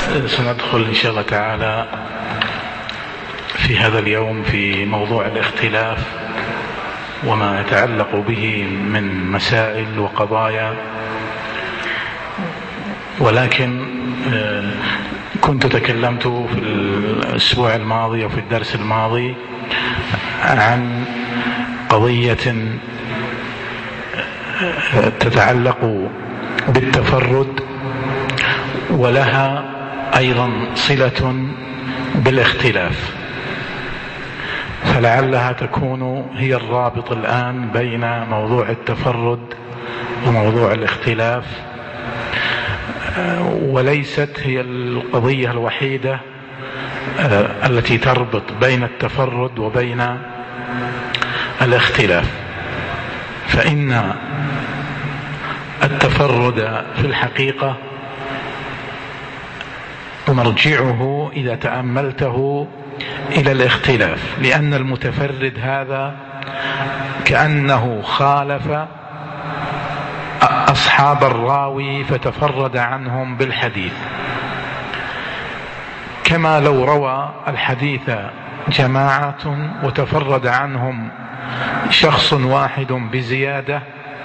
سندخل إن شاء الله تعالى في هذا اليوم في موضوع الاختلاف وما يتعلق به من مسائل وقضايا، ولكن كنت تكلمت في الأسبوع الماضي وفي الدرس الماضي عن قضية تتعلق بالتفرد ولها أيضا صلة بالاختلاف، فلعلها تكون هي الرابط الآن بين موضوع التفرد وموضوع الاختلاف، وليست هي القضية الوحيدة التي تربط بين التفرد وبين الاختلاف. فإن التفرد في الحقيقة مرجعه إذا تأملته إلى الاختلاف، لأن المتفرد هذا كأنه خالف أصحاب الراوي فتفرد عنهم بالحديث، كما لو روى الحديث جماعة وتفرد عنهم شخص واحد بزيادة،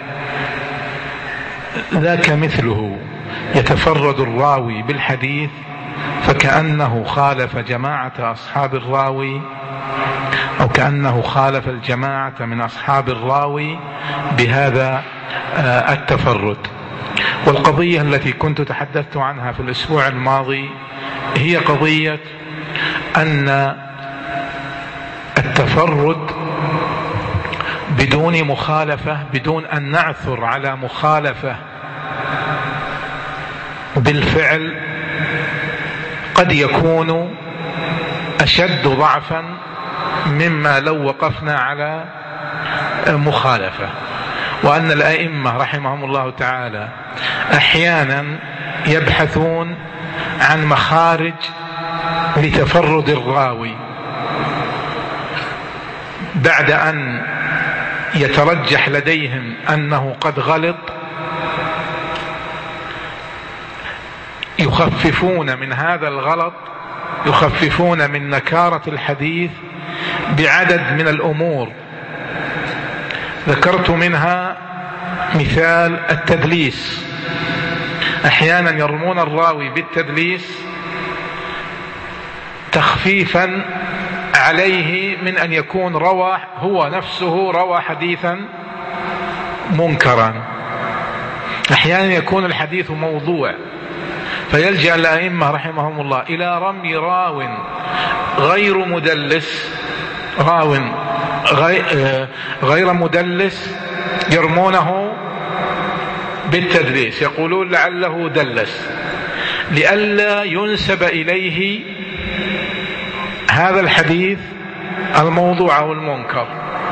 ذاك مثله يتفرد الراوي بالحديث فكأنه خالف جماعة أصحاب الراوي، أو كأنه خالف الجماعة من أصحاب الراوي بهذا التفرد. والقضية التي كنت تحدثت عنها في الأسبوع الماضي هي قضية أن التفرد بدون مخالفة، بدون أن نعثر على مخالفة بالفعل، قد يكون أشد ضعفا مما لو وقفنا على مخالفة. وأن الأئمة رحمهم الله تعالى أحيانا يبحثون عن مخارج لتفرد الراوي بعد أن يترجح لديهم أنه قد غلط، يخففون من هذا الغلط، يخففون من نكارة الحديث بعدد من الأمور. ذكرت منها مثال التدليس، أحيانا يرمون الراوي بالتدليس تخفيفا عليه من أن يكون روى هو نفسه روى حديثا منكرا. أحيانا يكون الحديث موضوع، فيلجأ الأئمة رحمهم الله إلى رمي راو غير مدلس، غير مدلس، يرمونه بالتدليس، يقولون لعله دلس، لئلا ينسب إليه هذا الحديث الموضوع أو المنكر،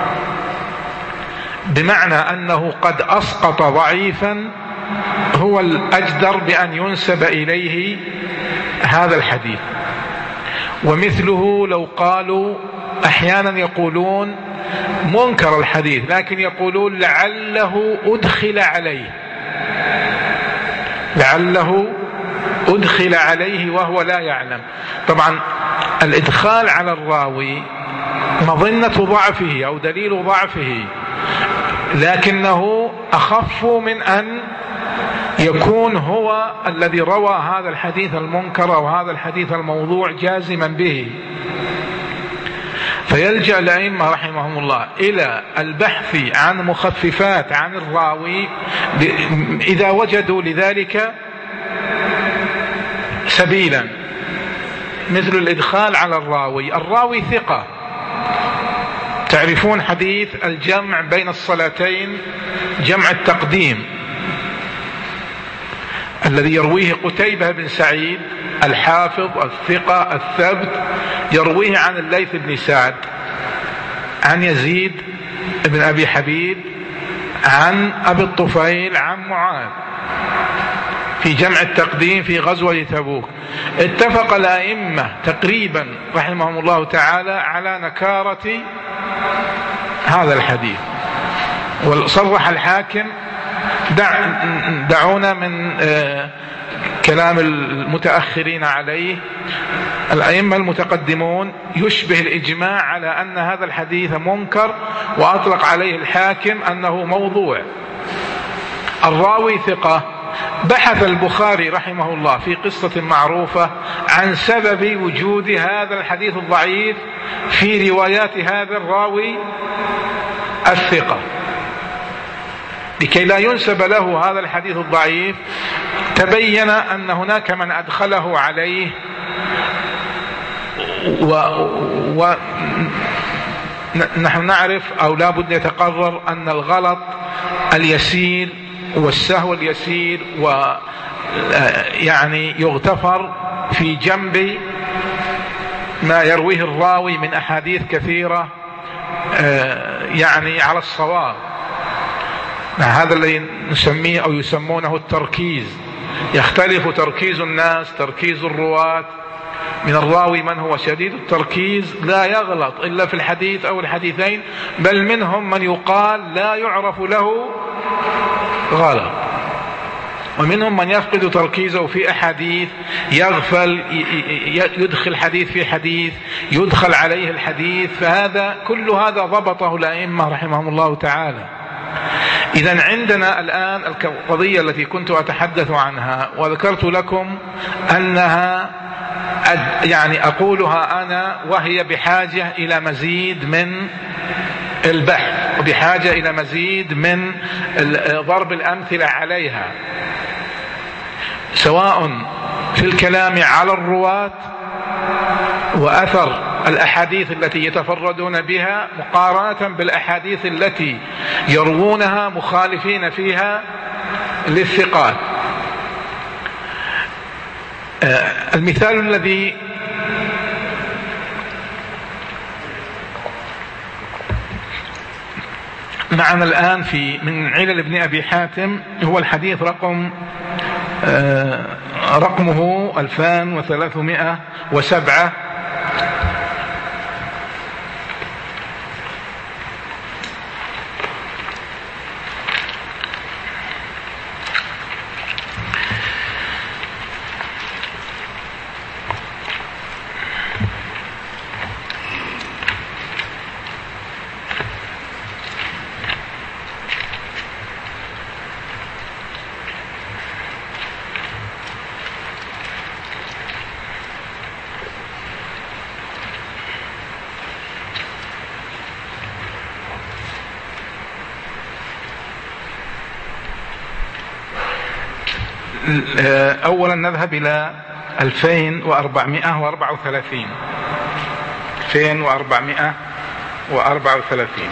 بمعنى أنه قد أسقط ضعيفا هو الأجدر بأن ينسب إليه هذا الحديث. ومثله لو قالوا، أحيانا يقولون منكر الحديث لكن يقولون لعله أدخل عليه، لعله أدخل عليه وهو لا يعلم. طبعا الإدخال على الراوي مظنة ضعفه أو دليل ضعفه، لكنه أخف من أن يكون هو الذي روى هذا الحديث المنكر أو هذا الحديث الموضوع جازما به. فيلجأ الأئمة رحمهم الله إلى البحث عن مخففات عن الراوي إذا وجدوا لذلك سبيلا، مثل الإدخال على الراوي. الراوي ثقة، تعرفون حديث الجمع بين الصلاتين، جمع التقديم الذي يرويه قتيبة بن سعيد الحافظ الثقة الثبت، يرويه عن الليث بن سعد عن يزيد بن أبي حبيب عن أبي الطفيل عن معاذ في جمع التقديم في غزوة تبوك. اتفق الأئمة تقريبا رحمهم الله تعالى على نكارة هذا الحديث، وصرح الحاكم دعونا من كلام المتأخرين عليه. الأئمة المتقدمون يشبه الإجماع على أن هذا الحديث منكر، وأطلق عليه الحاكم أنه موضوع. الراوي ثقة. بحث البخاري رحمه الله في قصة معروفة عن سبب وجود هذا الحديث الضعيف في روايات هذا الراوي الثقة، لكي لا ينسب له هذا الحديث الضعيف. تبين أن هناك من أدخله عليه، ونحن نعرف أو لا بد يتقرر أن الغلط اليسير والسهو اليسير يعني يغتفر في جنب ما يرويه الراوي من أحاديث كثيرة يعني على الصواب. هذا الذي نسميه أو يسمونه التركيز. يختلف تركيز الناس، تركيز الرواة. من الراوي من هو شديد التركيز لا يغلط إلا في الحديث أو الحديثين، بل منهم من يقال لا يعرف له غلط، ومنهم من يفقد تركيزه في أحاديث، يغفل، يدخل حديث في حديث، يدخل عليه الحديث. فهذا كل هذا ضبطه الأئمة رحمهم الله تعالى. إذن عندنا الآن القضية التي كنت أتحدث عنها وذكرت لكم أنها يعني أقولها أنا وهي بحاجة إلى مزيد من البحث، وبحاجة إلى مزيد من ضرب الأمثلة عليها، سواء في الكلام على الرواة وأثر الأحاديث التي يتفردون بها مقارنة بالأحاديث التي يروونها مخالفين فيها للثقات. المثال الذي معنا الآن من علل ابن أبي حاتم هو الحديث رقمه 2307. أولا نذهب إلى 2434. 2434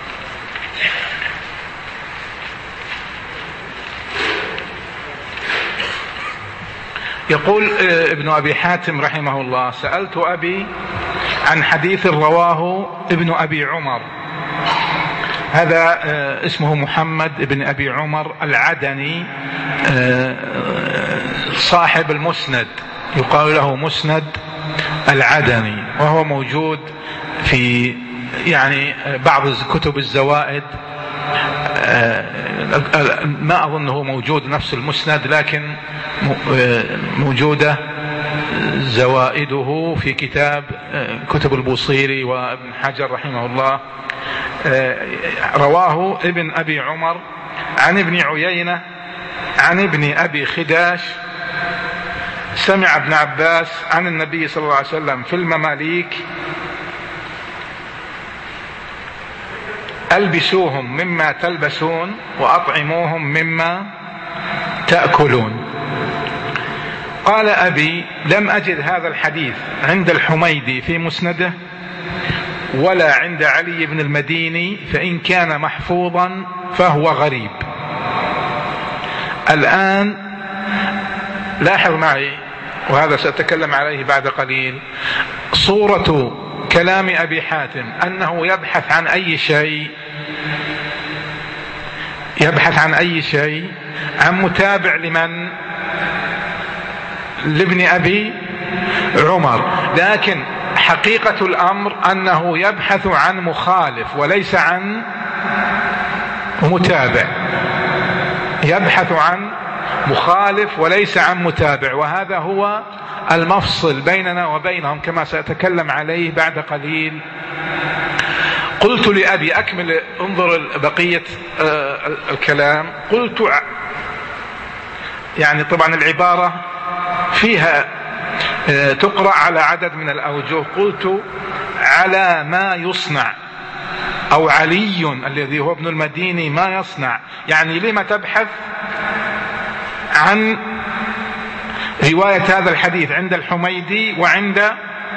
يقول ابن أبي حاتم رحمه الله: سألت أبي عن حديث رواه ابن أبي عمر. هذا اسمه محمد بن أبي عمر العدني، صاحب المسند، يقال له مسند العدني، وهو موجود في يعني بعض كتب الزوائد. ما أظنه موجود نفس المسند، لكن موجودة زوائده في كتب البوصيري وابن حجر رحمه الله. رواه ابن أبي عمر عن ابن عيينة عن ابن أبي خداش سمع ابن عباس عن النبي صلى الله عليه وسلم في المماليك: ألبسوهم مما تلبسون وأطعموهم مما تأكلون. قال أبي: لم أجد هذا الحديث عند الحميدي في مسنده ولا عند علي بن المديني، فإن كان محفوظا فهو غريب. الآن لاحظ معي، وهذا سأتكلم عليه بعد قليل، صورة كلام أبي حاتم أنه يبحث عن أي شيء، عن متابع لمن؟ لابن أبي عمر. لكن حقيقة الأمر أنه يبحث عن مخالف وليس عن متابع، يبحث عن مخالف وليس عن متابع، وهذا هو المفصل بيننا وبينهم كما سأتكلم عليه بعد قليل. قلت لأبي أكمل، انظر بقية الكلام. قلت يعني طبعا العبارة فيها تقرأ على عدد من الأوجه. قلت على ما يصنع، أو علي الذي هو ابن المديني ما يصنع، يعني لما تبحث عن رواية هذا الحديث عند الحميدي وعند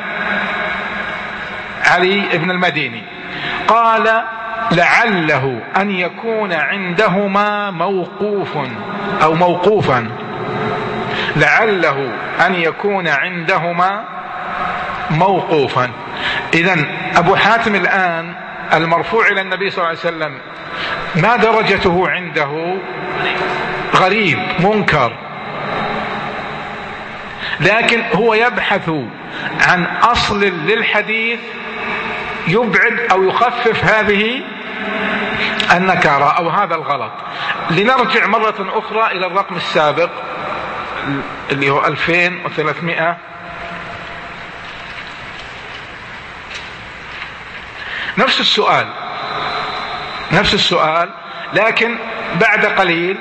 علي ابن المديني؟ قال لعله أن يكون عندهما موقوف أو موقوفا، لعله أن يكون عندهما موقوفا. إذن أبو حاتم الآن المرفوع إلى النبي صلى الله عليه وسلم ما درجته عنده؟ غريب منكر، لكن هو يبحث عن أصل للحديث يبعد أو يخفف هذه النكارة أو هذا الغلط. لنرجع مرة أخرى إلى الرقم السابق اللي هو 2300. نفس السؤال لكن بعد قليل.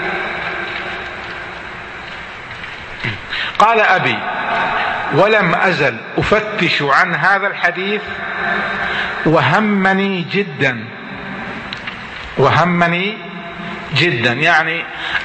قال أبي ولم أزل أفتش عن هذا الحديث وهمني جدا، يعني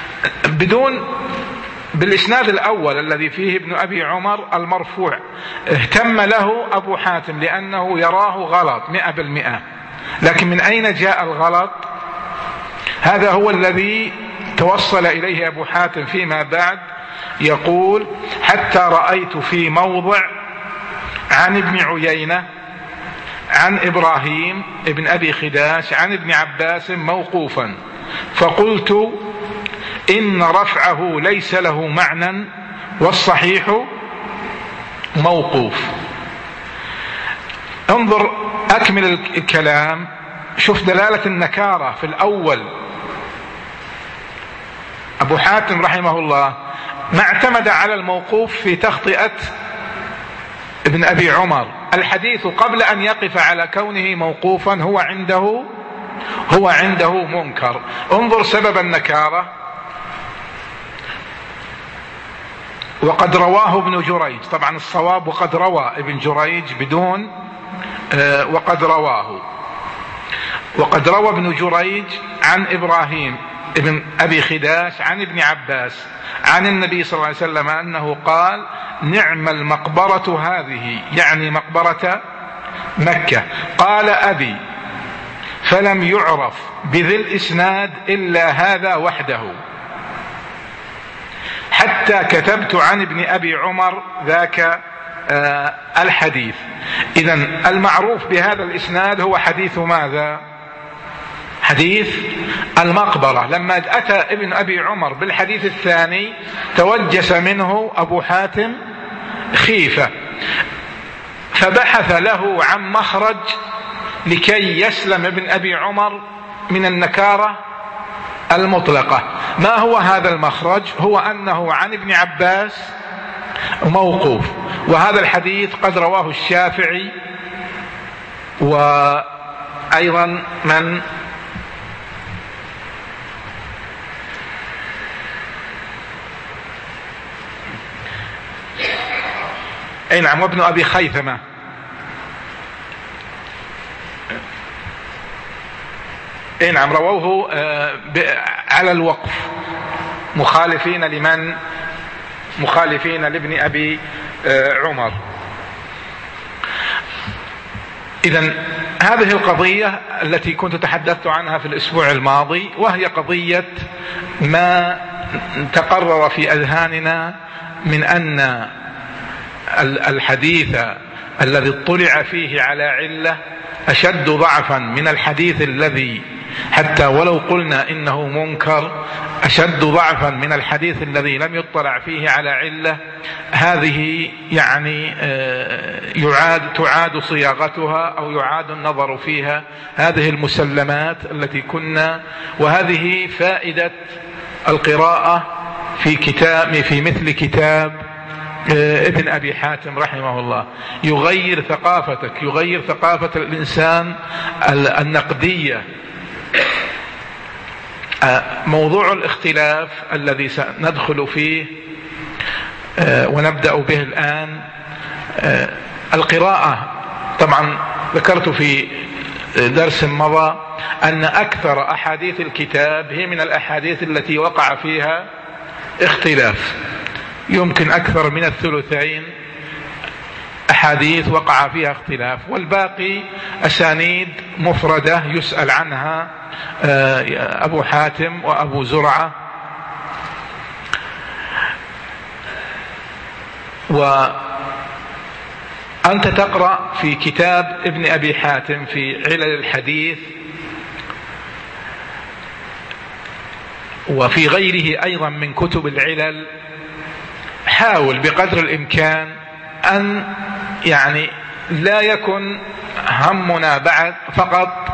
بالإسناد الأول الذي فيه ابن أبي عمر المرفوع اهتم له أبو حاتم لأنه يراه غلط 100%، لكن من أين جاء الغلط؟ هذا هو الذي توصل إليه أبو حاتم فيما بعد. يقول حتى رأيت في موضع عن ابن عيينة عن إبراهيم ابن أبي خداش عن ابن عباس موقوفا، فقلت إن رفعه ليس له معنى والصحيح موقوف. انظر أكمل الكلام، شوف دلالة النكارة في الأول. أبو حاتم رحمه الله ما اعتمد على الموقوف في تخطئة ابن أبي عمر. الحديث قبل أن يقف على كونه موقوفا هو عنده منكر. انظر سبب النكارة. وقد رواه ابن جريج، طبعا الصواب وقد روى ابن جريج بدون وقد روى ابن جريج عن إبراهيم ابن أبي خداش عن ابن عباس عن النبي صلى الله عليه وسلم أنه قال نعم المقبرة هذه، يعني مقبرة مكة. قال أبي فلم يعرف بذي الإسناد إلا هذا وحده حتى كتبت عن ابن أبي عمر ذاك الحديث. إذن المعروف بهذا الإسناد هو حديث ماذا؟ حديث المقبرة. لما أتى ابن أبي عمر بالحديث الثاني توجس منه أبو حاتم خيفة، فبحث له عن مخرج لكي يسلم ابن أبي عمر من النكارة المطلقة. ما هو هذا المخرج؟ هو أنه عن ابن عباس موقوف، وهذا الحديث قد رواه الشافعي وأيضا من نعم وابن أبي خيثمة. نعم رووه على الوقف مخالفين لابن أبي عمر. إذن هذه القضية التي كنت تحدثت عنها في الأسبوع الماضي، وهي قضية ما تقرر في أذهاننا من أن الحديث الذي اطلع فيه على علة أشد ضعفا من الحديث الذي حتى ولو قلنا إنه منكر أشد ضعفا من الحديث الذي لم يطلع فيه على علة. هذه يعني تعاد صياغتها أو يعاد النظر فيها، هذه المسلمات التي كنا، وهذه فائدة القراءة في مثل كتاب ابن أبي حاتم رحمه الله، يغير ثقافتك، يغير ثقافة الإنسان النقدية. موضوع الاختلاف الذي سندخل فيه ونبدأ به الآن، القراءة. طبعا ذكرت في درس مضى أن أكثر أحاديث الكتاب هي من الأحاديث التي وقع فيها اختلاف، يمكن أكثر من الثلثين أحاديث وقع فيها اختلاف، والباقي أسانيد مفردة يسأل عنها أبو حاتم وأبو زرعة. وأنت تقرأ في كتاب ابن أبي حاتم في علل الحديث وفي غيره أيضا من كتب العلل، حاول بقدر الإمكان أن يعني لا يكن همنا بعد فقط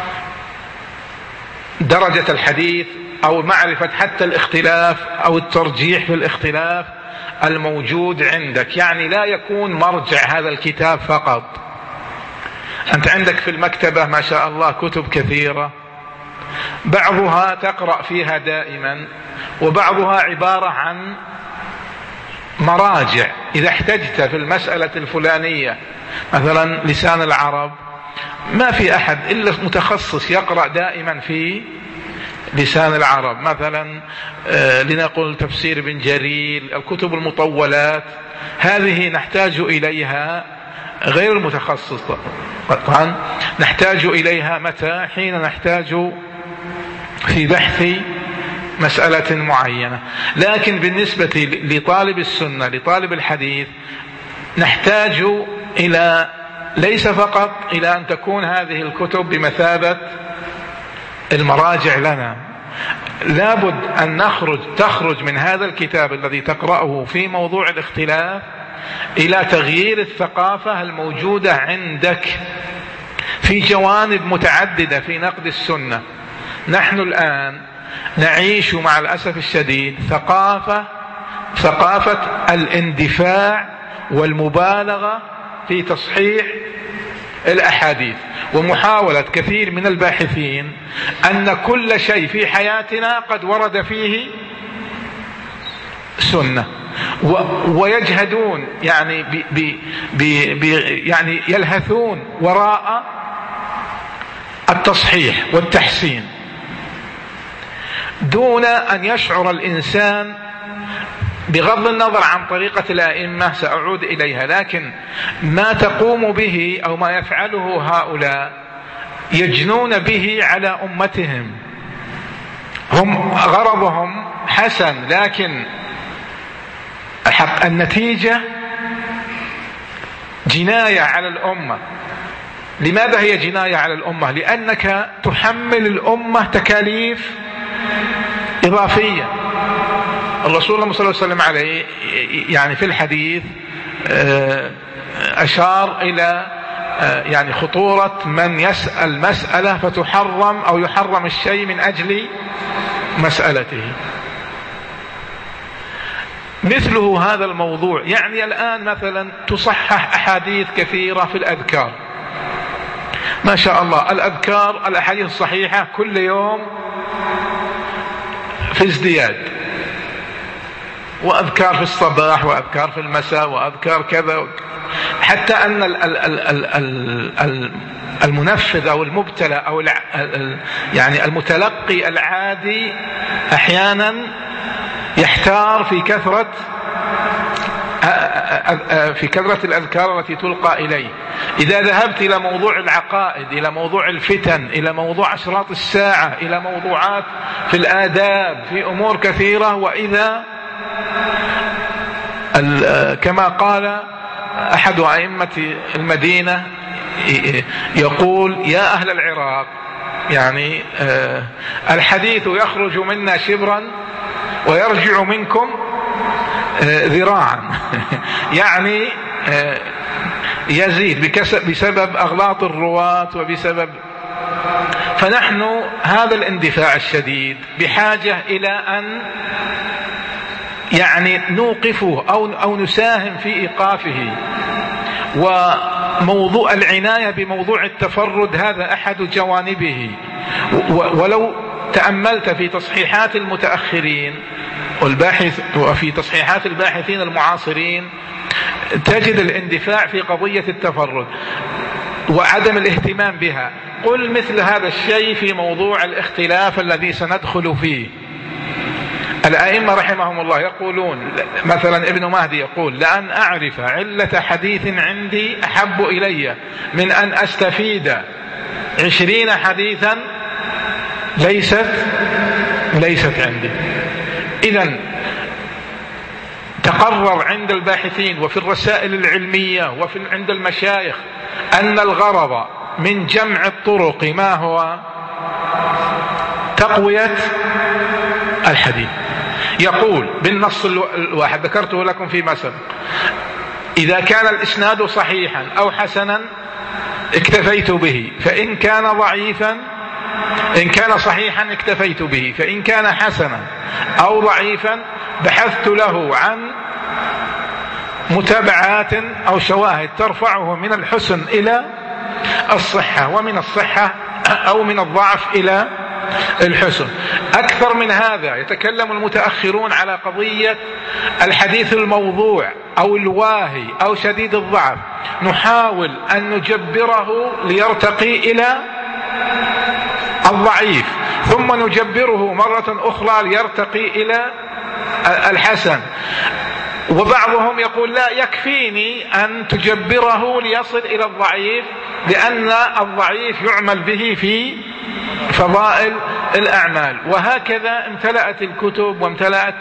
درجة الحديث أو معرفة حتى الاختلاف أو الترجيح في الاختلاف الموجود عندك، يعني لا يكون مرجع هذا الكتاب فقط. أنت عندك في المكتبة ما شاء الله كتب كثيرة، بعضها تقرأ فيها دائما، وبعضها عبارة عن مراجع إذا احتجت في المسألة الفلانية. مثلا لسان العرب ما في أحد إلا متخصص يقرأ دائما في لسان العرب، مثلا لنقل تفسير ابن جرير، الكتب المطولات هذه نحتاج إليها، غير المتخصص طبعا نحتاج إليها متى؟ حين نحتاج في بحث مسألة معينة. لكن بالنسبة لطالب السنة، لطالب الحديث، نحتاج إلى ليس فقط إلى أن تكون هذه الكتب بمثابة المراجع لنا، لابد أن تخرج من هذا الكتاب الذي تقرأه في موضوع الاختلاف إلى تغيير الثقافة الموجودة عندك في جوانب متعددة في نقد السنة. نحن الآن نعيش مع الأسف الشديد ثقافة الاندفاع والمبالغة في تصحيح الأحاديث، ومحاولة كثير من الباحثين أن كل شيء في حياتنا قد ورد فيه سنة، ويجهدون يعني يعني يلهثون وراء التصحيح والتحسين دون أن يشعر الإنسان، بغض النظر عن طريقة الأئمة سأعود إليها، لكن ما تقوم به أو ما يفعله هؤلاء يجنون به على أمتهم. هم غرضهم حسن، لكن النتيجة جناية على الأمة. لماذا هي جناية على الأمة؟ لأنك تحمل الأمة تكاليف إضافية. الرسول صلى الله عليه وسلم عليه يعني في الحديث أشار إلى يعني خطورة من يسأل مسألة فتحرم أو يحرم الشيء من أجل مسألته. مثله هذا الموضوع، يعني الآن مثلا تصحح أحاديث كثيرة في الأذكار، ما شاء الله الأذكار الأحاديث الصحيحة كل يوم في ازدياد، وأذكار في الصباح وأذكار في المساء وأذكار كذا، حتى أن المنفذ أو المبتلى أو يعني المتلقي العادي أحيانا يحتار في كثرة الأذكار التي تلقى إليه. إذا ذهبت إلى موضوع العقائد، إلى موضوع الفتن، إلى موضوع أشراط الساعة، إلى موضوعات في الآداب، في أمور كثيرة، وإذا كما قال أحد أئمة المدينة يقول: يا أهل العراق، يعني الحديث يخرج منا شبرا ويرجع منكم ذراعا يعني يزيد بسبب أغلاط الرواة وبسبب. فنحن هذا الاندفاع الشديد بحاجة إلى أن يعني نوقفه أو نساهم في إيقافه. وموضوع العناية بموضوع التفرد هذا أحد جوانبه. ولو تأملت في تصحيحات المتأخرين وفي تصحيحات الباحثين المعاصرين تجد الاندفاع في قضية التفرد وعدم الاهتمام بها. قل مثل هذا الشيء في موضوع الاختلاف الذي سندخل فيه. الأئمة رحمهم الله يقولون، مثلا ابن مهدي يقول: لأن أعرف علة حديث عندي أحب إلي من أن أستفيد 20 حديثا ليست عندي. إذن تقرر عند الباحثين وفي الرسائل العلمية عند المشايخ أن الغرض من جمع الطرق ما هو؟ تقوية الحديث. يقول بالنص الواحد ذكرته لكم فيما سبق: إذا كان الإسناد صحيحا أو حسنا اكتفيت به، فإن كان ضعيفا إن كان صحيحا اكتفيت به، فإن كان حسنا أو ضعيفا بحثت له عن متابعات أو شواهد ترفعه من الحسن إلى الصحة، ومن الصحة أو من الضعف إلى الحسن. أكثر من هذا يتكلم المتأخرون على قضية الحديث الموضوع أو الواهي أو شديد الضعف، نحاول أن نجبره ليرتقي إلى الضعيف، ثم نجبره مرة أخرى ليرتقي إلى الحسن. وبعضهم يقول: لا، يكفيني أن تجبره ليصل إلى الضعيف، لأن الضعيف يعمل به في فضائل الأعمال. وهكذا امتلأت الكتب وامتلأت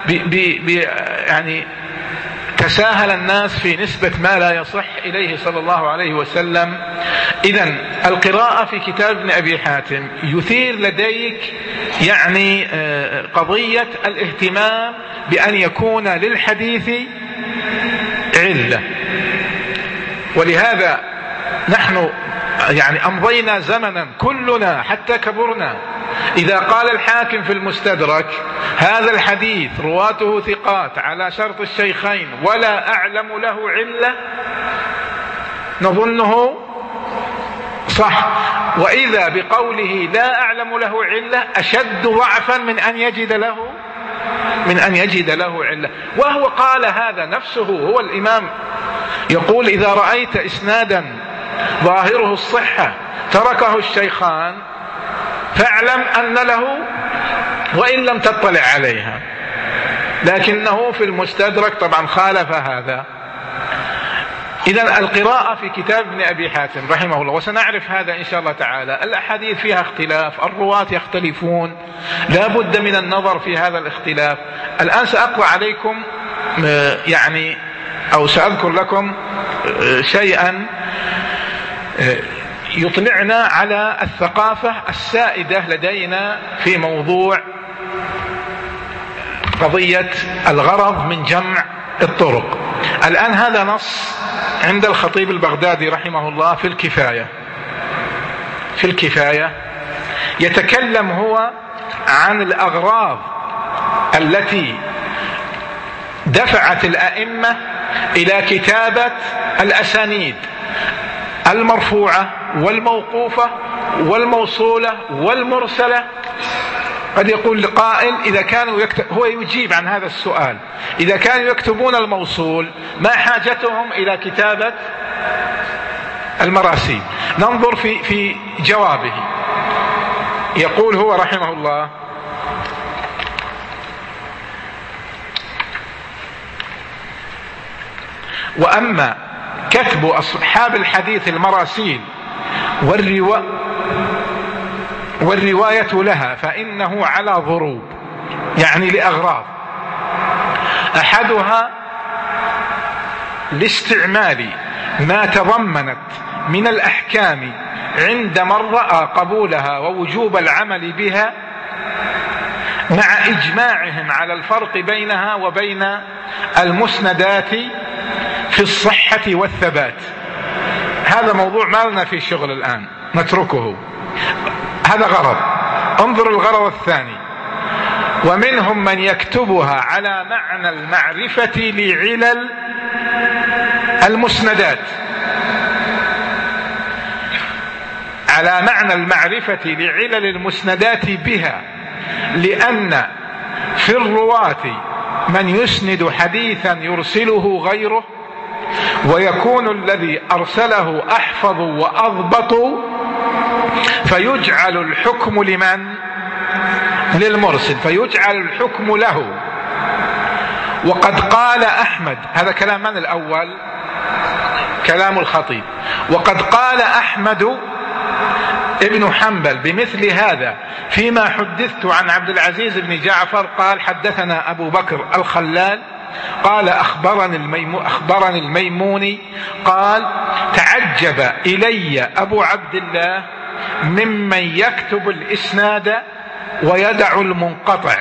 يعني تساهل الناس في نسبة ما لا يصح إليه صلى الله عليه وسلم. إذن القراءة في كتاب ابن أبي حاتم يثير لديك يعني قضية الاهتمام بأن يكون للحديث علة. ولهذا نحن يعني أمضينا زمنا كلنا حتى كبرنا إذا قال الحاكم في المستدرك: هذا الحديث رواته ثقات على شرط الشيخين ولا أعلم له علة، نظنه صح. وإذا بقوله لا أعلم له علة أشد ضعفا من أن يجد له علة. وهو قال هذا نفسه، هو الإمام يقول: إذا رأيت إسنادا ظاهره الصحة تركه الشيخان فاعلم أن له وإن لم تطلع عليها. لكنه في المستدرك طبعا خالف هذا. إذن القراءة في كتاب ابن أبي حاتم رحمه الله، وسنعرف هذا إن شاء الله تعالى، الأحاديث فيها اختلاف، الرواة يختلفون، لا بد من النظر في هذا الاختلاف. الآن سأقرأ عليكم يعني أو سأذكر لكم شيئا يطلعنا على الثقافة السائدة لدينا في موضوع قضية الغرض من جمع الطرق. الآن هذا نص عند الخطيب البغدادي رحمه الله في الكفاية يتكلم هو عن الأغراض التي دفعت الأئمة إلى كتابة الأسانيد المرفوعة والموقوفة والموصولة والمرسلة. قد يقول قائل: إذا كانوا هو يجيب عن هذا السؤال: إذا كانوا يكتبون الموصول ما حاجتهم إلى كتابة المراسيل؟ ننظر في جوابه. يقول هو رحمه الله: وأما كتب أصحاب الحديث المراسيل والرواية لها فإنه على ضروب، يعني لأغراض: أحدها لاستعمال ما تضمنت من الأحكام عند من رأى قبولها ووجوب العمل بها، مع إجماعهم على الفرق بينها وبين المسندات في الصحة والثبات. هذا موضوع ما لنا فيه شغل الآن، نتركه. هذا غرض. انظر الغرض الثاني: ومنهم من يكتبها على معنى المعرفة لعلل المسندات، على معنى المعرفة لعلل المسندات بها، لأن في الرواة من يسند حديثا يرسله غيره، ويكون الذي أرسله أحفظ وأضبط، فيجعل الحكم لمن؟ للمرسل، فيجعل الحكم له. وقد قال أحمد، هذا كلام من الأول؟ كلام الخطيب. وقد قال أحمد ابن حنبل بمثل هذا فيما حدثت عن عبد العزيز بن جعفر قال حدثنا أبو بكر الخلال قال أخبرني الميموني قال تعجب إلي أبو عبد الله ممن يكتب الإسناد ويدع المنقطع،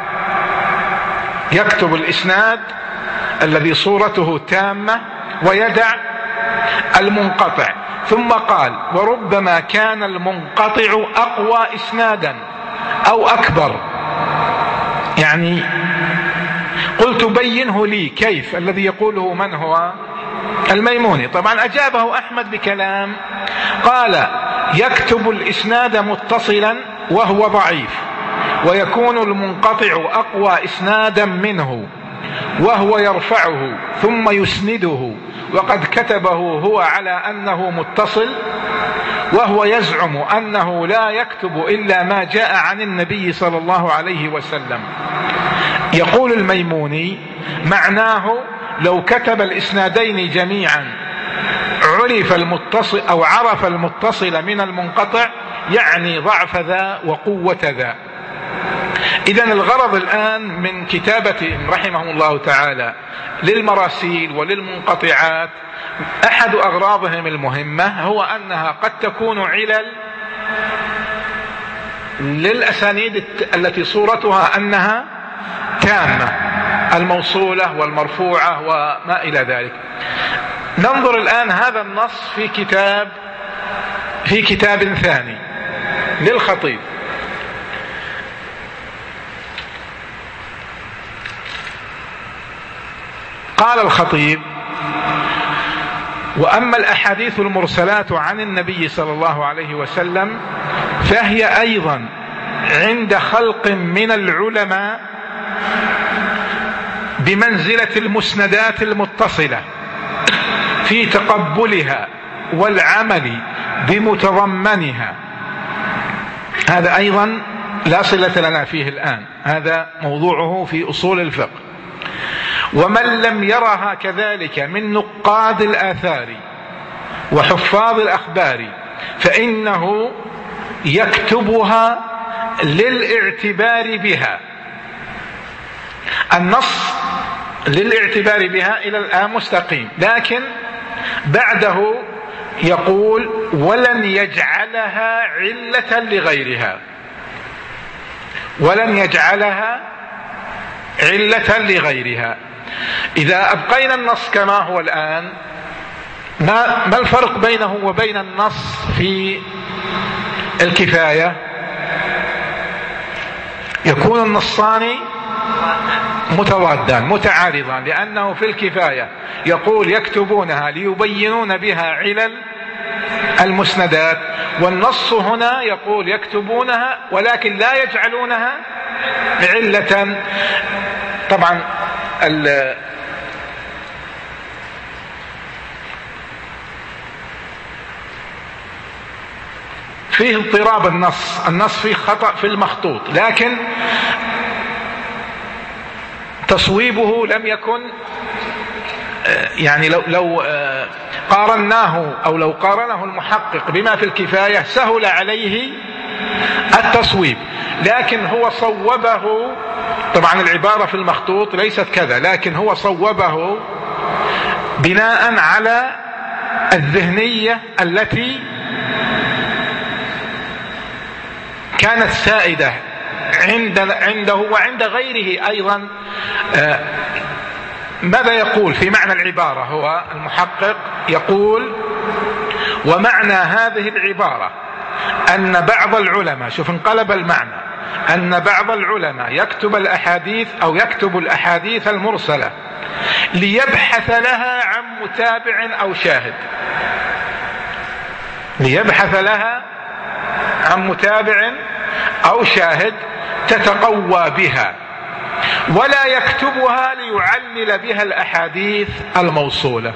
يكتب الإسناد الذي صورته تامة ويدع المنقطع. ثم قال وربما كان المنقطع أقوى إسنادا أو أكبر. يعني قلت بينه لي كيف الذي يقوله من هو؟ الميموني. طبعا أجابه أحمد بكلام قال يكتب الإسناد متصلا وهو ضعيف، ويكون المنقطع أقوى إسنادا منه وهو يرفعه ثم يسنده، وقد كتبه هو على أنه متصل، وهو يزعم أنه لا يكتب إلا ما جاء عن النبي صلى الله عليه وسلم. يقول الميموني معناه لو كتب الإسنادين جميعا عرف المتصل أو عرف المتصل من المنقطع، يعني ضعف ذا وقوة ذا. إذن الغرض الآن من كتابة رحمه الله تعالى للمراسيل وللمنقطعات، أحد أغراضهم المهمة هو أنها قد تكون علل للأسانيد التي صورتها أنها تامة، الموصولة والمرفوعة وما إلى ذلك. ننظر الآن هذا النص في كتاب ثاني للخطيب. قال الخطيب وأما الأحاديث المرسلات عن النبي صلى الله عليه وسلم فهي أيضا عند خلق من العلماء بمنزلة المسندات المتصلة في تقبلها والعمل بمتضمنها. هذا أيضا لا صلة لنا فيه الآن، هذا موضوعه في أصول الفقه. ومن لم يرها كذلك من نقاد الآثار وحفاظ الأخبار فإنه يكتبها للاعتبار بها. النص للاعتبار بها إلى الآن مستقيم، لكن بعده يقول ولن يجعلها علة لغيرها، ولن يجعلها علة لغيرها. إذا أبقينا النص كما هو الآن، ما الفرق بينه وبين النص في الكفاية؟ يكون النصان متضادان متعارضان، لأنه في الكفاية يقول يكتبونها ليبينون بها علل المسندات، والنص هنا يقول يكتبونها ولكن لا يجعلونها علة. طبعا فيه اضطراب النص فيه خطأ في المخطوط، لكن تصويبه لم يكن، يعني لو قارناه أو لو قارنه المحقق بما في الكفاية سهل عليه التصويب، لكن هو صوبه. طبعا العبارة في المخطوط ليست كذا، لكن هو صوبه بناء على الذهنية التي كانت سائدة عنده وعند غيره أيضا. ماذا يقول في معنى العبارة؟ هو المحقق يقول ومعنى هذه العبارة أن بعض العلماء، شوف انقلب المعنى، أن بعض العلماء يكتب الأحاديث أو يكتب الأحاديث المرسلة ليبحث لها عن متابع أو شاهد، ليبحث لها عن متابع أو شاهد تتقوى بها، ولا يكتبها ليعلل بها الأحاديث الموصولة.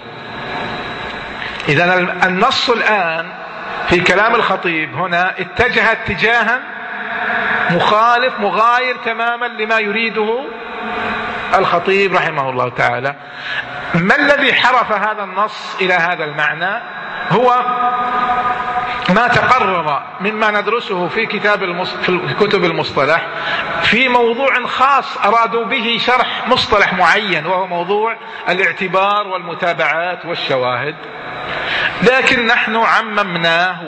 إذن النص الآن في كلام الخطيب هنا اتجه اتجاها مخالف مغاير تماما لما يريده الخطيب رحمه الله تعالى. ما الذي حرف هذا النص إلى هذا المعنى؟ هو ما تقرر مما ندرسه في كتب المصطلح في موضوع خاص أرادوا به شرح مصطلح معين، وهو موضوع الاعتبار والمتابعات والشواهد، لكن نحن عممناه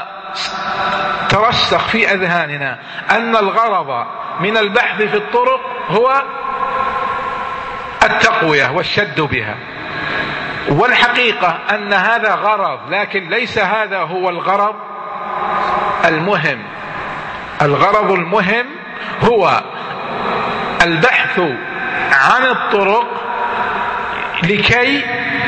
وترسخ في أذهاننا أن الغرض من البحث في الطرق هو التقوية والشد بها، والحقيقة أن هذا غرض، لكن ليس هذا هو الغرض المهم. الغرض المهم هو البحث عن الطرق لكي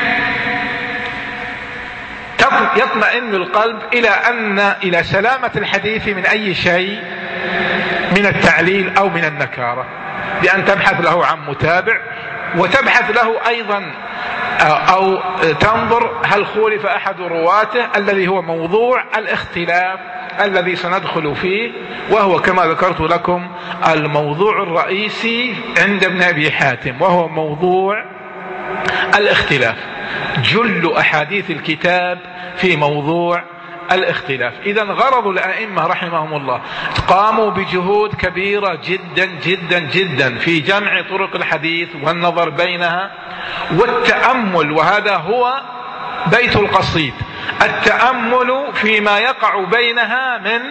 يطمئن القلب إلى سلامة الحديث من أي شيء من التعليل أو من النكارة، بأن تبحث له عن متابع، وتبحث له أيضا أو تنظر هل خولف أحد رواته، الذي هو موضوع الاختلاف الذي سندخل فيه، وهو كما ذكرت لكم الموضوع الرئيسي عند ابن أبي حاتم، وهو موضوع الاختلاف. جل أحاديث الكتاب في موضوع الاختلاف. إذن غرض الأئمة رحمهم الله قاموا بجهود كبيرة جدا جدا جدا في جمع طرق الحديث والنظر بينها والتأمل، وهذا هو بيت القصيد، التأمل فيما يقع بينها من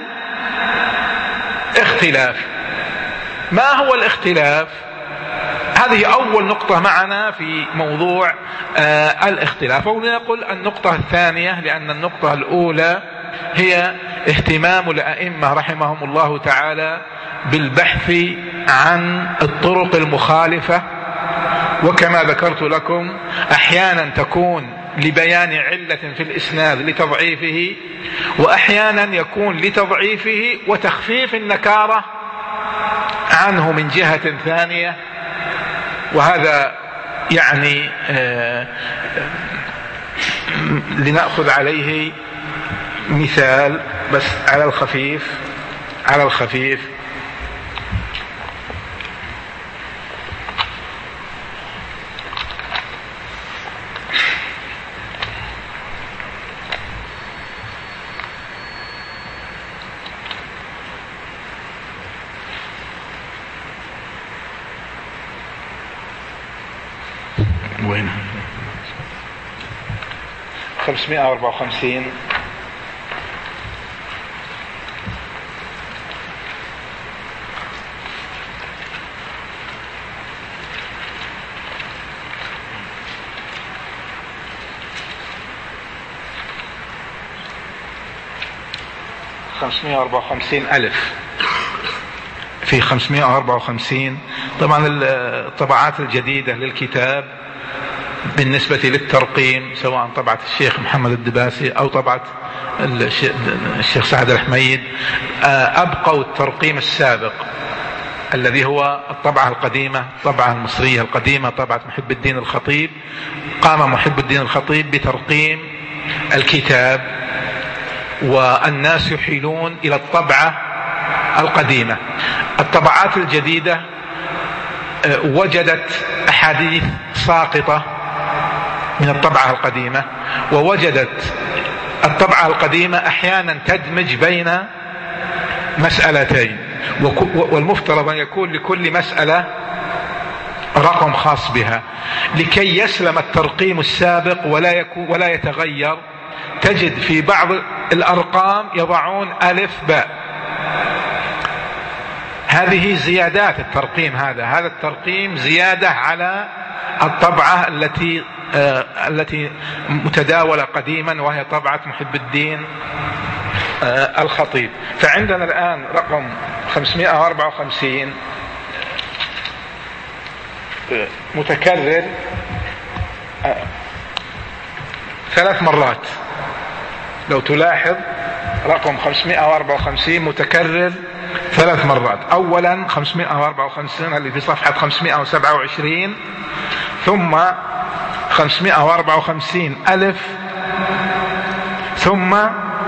اختلاف. ما هو الاختلاف؟ هذه أول نقطة معنا في موضوع الاختلاف، أو نقول النقطة الثانية، لأن النقطة الأولى هي اهتمام الأئمة رحمهم الله تعالى بالبحث عن الطرق المخالفة، وكما ذكرت لكم أحيانا تكون لبيان علة في الإسناد لتضعيفه، وأحيانا يكون لتضعيفه وتخفيف النكارة عنه من جهة ثانية. وهذا يعني لنأخذ عليه مثال بس على الخفيف. وين 554 554,000 في 554. طبعا الطبعات الجديدة للكتاب بالنسبة للترقيم، سواء طبعة الشيخ محمد الدباسي أو طبعة الشيخ سعد الحميد، أبقوا الترقيم السابق الذي هو الطبعة القديمة، الطبعة المصرية القديمة، طبعة محب الدين الخطيب. قام محب الدين الخطيب بترقيم الكتاب، والناس يحيلون إلى الطبعة القديمة. الطبعات الجديدة وجدت أحاديث ساقطة من الطبعة القديمة، ووجدت الطبعة القديمة أحيانا تدمج بين مسألتين، والمفترض أن يكون لكل مسألة رقم خاص بها لكي يسلم الترقيم السابق ولا يتغير. تجد في بعض الأرقام يضعون ألف باء، هذه زيادات الترقيم. هذا الترقيم زيادة على الطبعة التي متداولة قديما، وهي طبعة محب الدين الخطيب. فعندنا الآن رقم 554 متكرر 3 مرات. لو تلاحظ رقم 554 متكرر 3 مرات. أولا 554 اللي في صفحة 527، ثم 554 ألف، ثم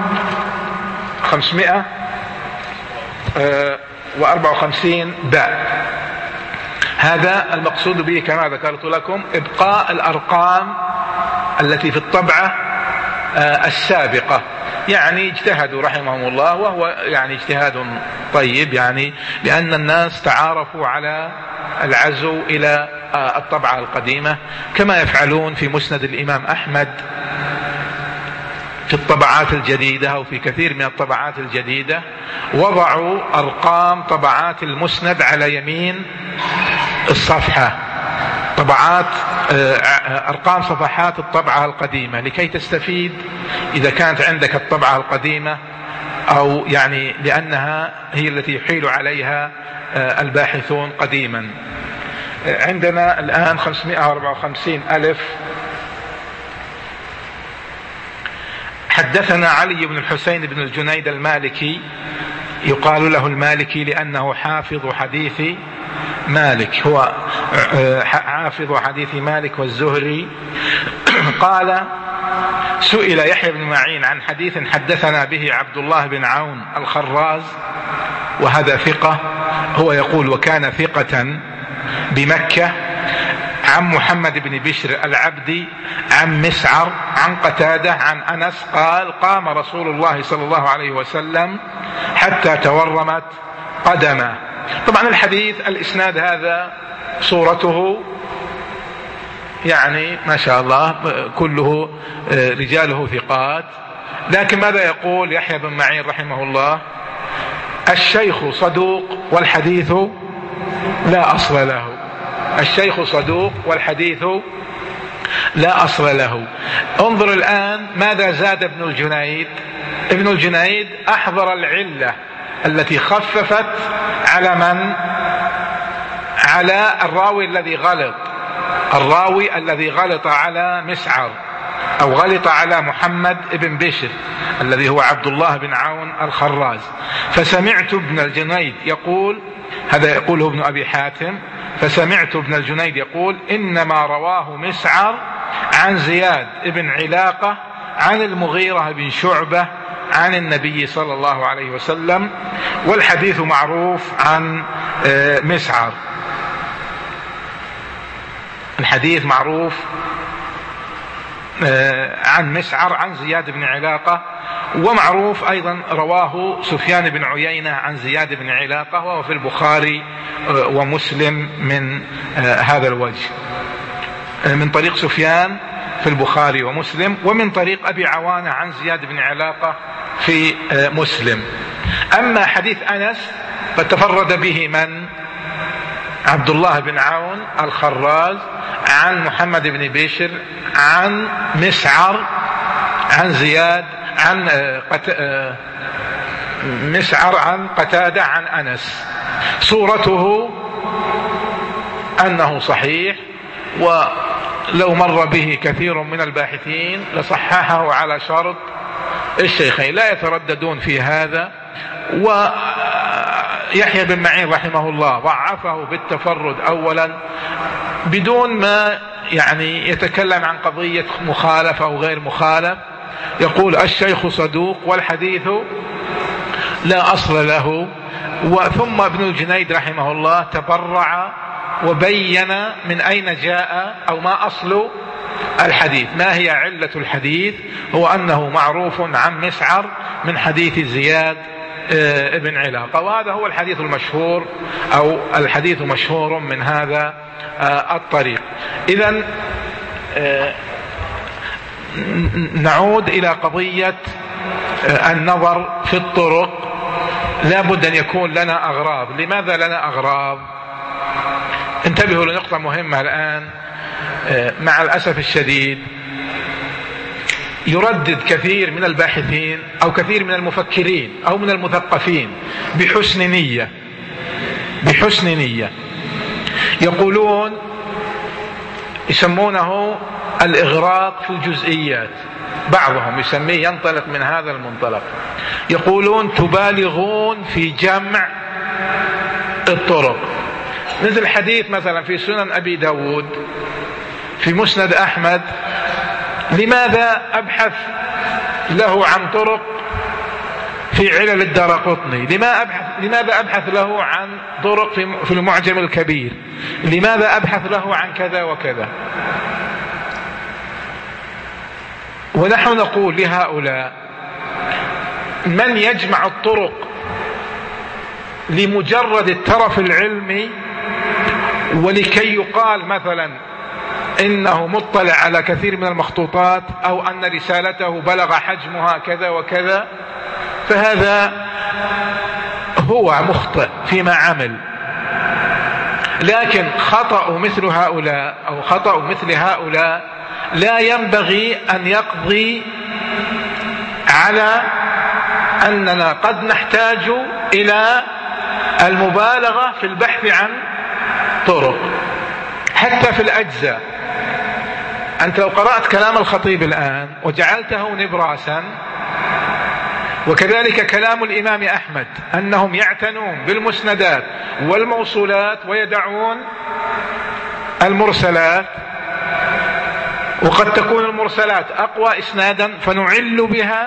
554 باء. هذا المقصود به كما ذكرت لكم إبقاء الأرقام التي في الطبعة السابقة. يعني اجتهدوا رحمهم الله، وهو يعني اجتهاد طيب، يعني لأن الناس تعارفوا على العزو إلى الطبعة القديمة، كما يفعلون في مسند الإمام أحمد في الطبعات الجديدة أو في كثير من الطبعات الجديدة، وضعوا أرقام طبعات المسند على يمين الصفحة، طبعات أرقام صفحات الطبعة القديمة، لكي تستفيد إذا كانت عندك الطبعة القديمة، أو يعني لأنها هي التي يحيل عليها الباحثون قديما. عندنا الآن 554 ألف. حدثنا علي بن الحسين بن الجنيد المالكي، يقال له المالكي لأنه حافظ حديث مالك، هو حافظ حديث مالك والزهري. قال: سئل يحيى بن معين عن حديث حدثنا به عبد الله بن عون الخراز، وهذا ثقة، هو يقول: وكان ثقة بمكة، عن محمد بن بشر العبدي، عن مسعر، عن قتادة، عن أنس قال: قام رسول الله صلى الله عليه وسلم حتى تورمت قدمه. طبعا الحديث الإسناد هذا صورته يعني ما شاء الله كله رجاله ثقات، لكن ماذا يقول يحيى بن معين رحمه الله؟ الشيخ صدوق والحديث لا أصل له. الشيخ صدوق والحديث لا أصل له. انظر الآن ماذا زاد ابن الجنيد. ابن الجنيد أحضر العلة التي خففت على من؟ على الراوي الذي غلط، الراوي الذي غلط على مسعر، أو غلط على محمد بن بشر الذي هو عبد الله بن عون الخراز. فسمعت ابن الجنيد يقول، هذا يقوله ابن أبي حاتم، فسمعت ابن الجنيد يقول: إنما رواه مسعر عن زياد بن علاقة عن المغيرة بن شعبة عن النبي صلى الله عليه وسلم. والحديث معروف عن مسعر، الحديث معروف عن مسعر عن زياد بن علاقة، ومعروف أيضا رواه سفيان بن عيينة عن زياد بن علاقة، وهو في البخاري ومسلم من هذا الوجه، من طريق سفيان في البخاري ومسلم، ومن طريق أبي عوانة عن زياد بن علاقة في مسلم. أما حديث أنس فتفرد به من؟ عبد الله بن عون الخراز عن محمد بن بشر عن مسعر عن زياد عن مسعر عن قتادة عن أنس. صورته أنه صحيح، ولو مر به كثير من الباحثين لصححه على شرط الشيخين، لا يترددون في هذا. ويحيى بن معين رحمه الله ضعفه بالتفرد أولا بدون ما يعني يتكلم عن قضية مخالف أو غير مخالف، يقول: الشيخ صدوق والحديث لا أصل له. وثم ابن الجنيد رحمه الله تبرع وبين من أين جاء أو ما أصل الحديث، ما هي علة الحديث. هو أنه معروف عن مسعر من حديث زياد ابن علاقة، وهذا هو الحديث المشهور، أو الحديث مشهور من هذا الطريق. إذن نعود إلى قضية النظر في الطرق. لا بد أن يكون لنا أغراض. لماذا لنا أغراض؟ انتبهوا لنقطة مهمة الآن. مع الأسف الشديد يردد كثير من الباحثين أو كثير من المفكرين أو من المثقفين بحسن نية يقولون، يسمونه الإغراق في الجزئيات، بعضهم يسميه ينطلق من هذا المنطلق، يقولون تبالغون في جمع الطرق، مثل حديث مثلا في سنن أبي داود، في مسند أحمد، لماذا أبحث له عن طرق في علل الدارقطني؟ لماذا أبحث له عن طرق في المعجم الكبير؟ لماذا أبحث له عن كذا وكذا؟ ونحن نقول لهؤلاء: من يجمع الطرق لمجرد الترف العلمي ولكي يقال مثلا إنه مطلع على كثير من المخطوطات أو أن رسالته بلغ حجمها كذا وكذا، فهذا هو مخطئ فيما عمل. لكن خطأ مثل هؤلاء أو خطأ مثل هؤلاء لا ينبغي أن يقضي على أننا قد نحتاج إلى المبالغة في البحث عن طرق حتى في الأجزاء. أنت لو قرأت كلام الخطيب الآن وجعلته نبراسا، وكذلك كلام الإمام أحمد أنهم يعتنون بالمسندات والموصولات ويدعون المرسلات، وقد تكون المرسلات أقوى إسنادا فنعل بها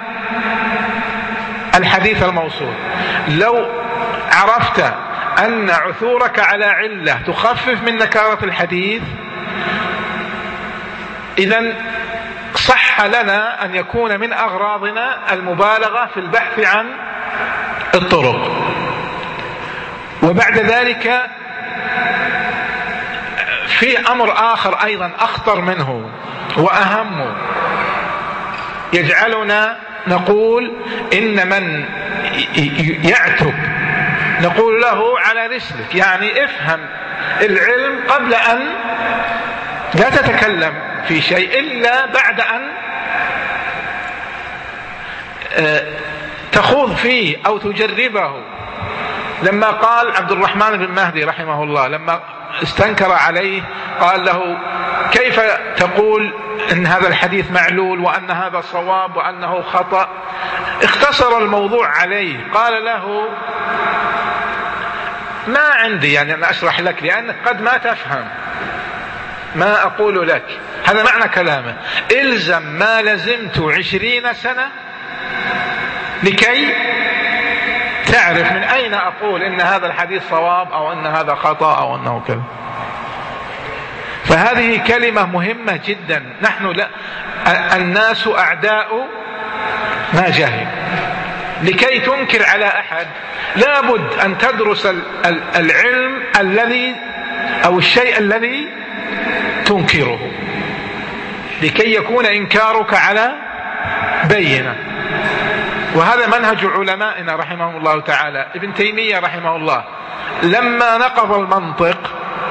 الحديث الموصول. لو عرفت أن عثورك على علة تخفف من نكارة الحديث، إذن صح لنا أن يكون من أغراضنا المبالغة في البحث عن الطرق. وبعد ذلك في أمر آخر أيضا أخطر منه وأهم، يجعلنا نقول إن من يعتب نقول له على رسلك، يعني افهم العلم قبل أن لا تتكلم في شيء إلا بعد أن تخوض فيه أو تجربه. لما قال عبد الرحمن بن مهدي رحمه الله لما استنكر عليه قال له: كيف تقول إن هذا الحديث معلول وأن هذا صواب وأنه خطأ؟ اختصر الموضوع عليه، قال له: ما عندي يعني أن أشرح لك، لأنك قد ما تفهم ما أقول لك. هذا معنى كلامه: إلزم ما لزمت 20 سنة لكي تعرف من أين أقول إن هذا الحديث صواب أو إن هذا خطأ أو أنه كذا. فهذه كلمة مهمة جدا. نحن لا، الناس أعداء ما جهل. لكي تنكر على أحد لابد أن تدرس العلم الذي أو الشيء الذي تنكره، لكي يكون إنكارك على بينة. وهذا منهج علمائنا رحمهم الله تعالى. ابن تيمية رحمه الله لما نقض المنطق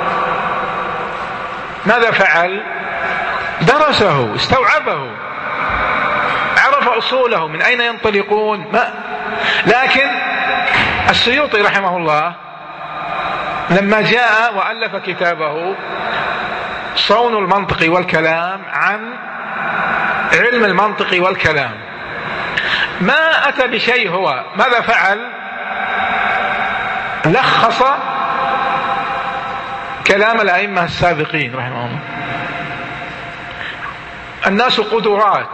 ماذا فعل؟ درسه، استوعبه، عرف أصوله من أين ينطلقون. لكن السيوطي رحمه الله لما جاء وألف كتابه صون المنطق والكلام عن علم المنطق والكلام، ما أتى بشيء. هو ماذا فعل؟ لخص كلام الأئمة السابقين رحمهم الله. الناس قدرات.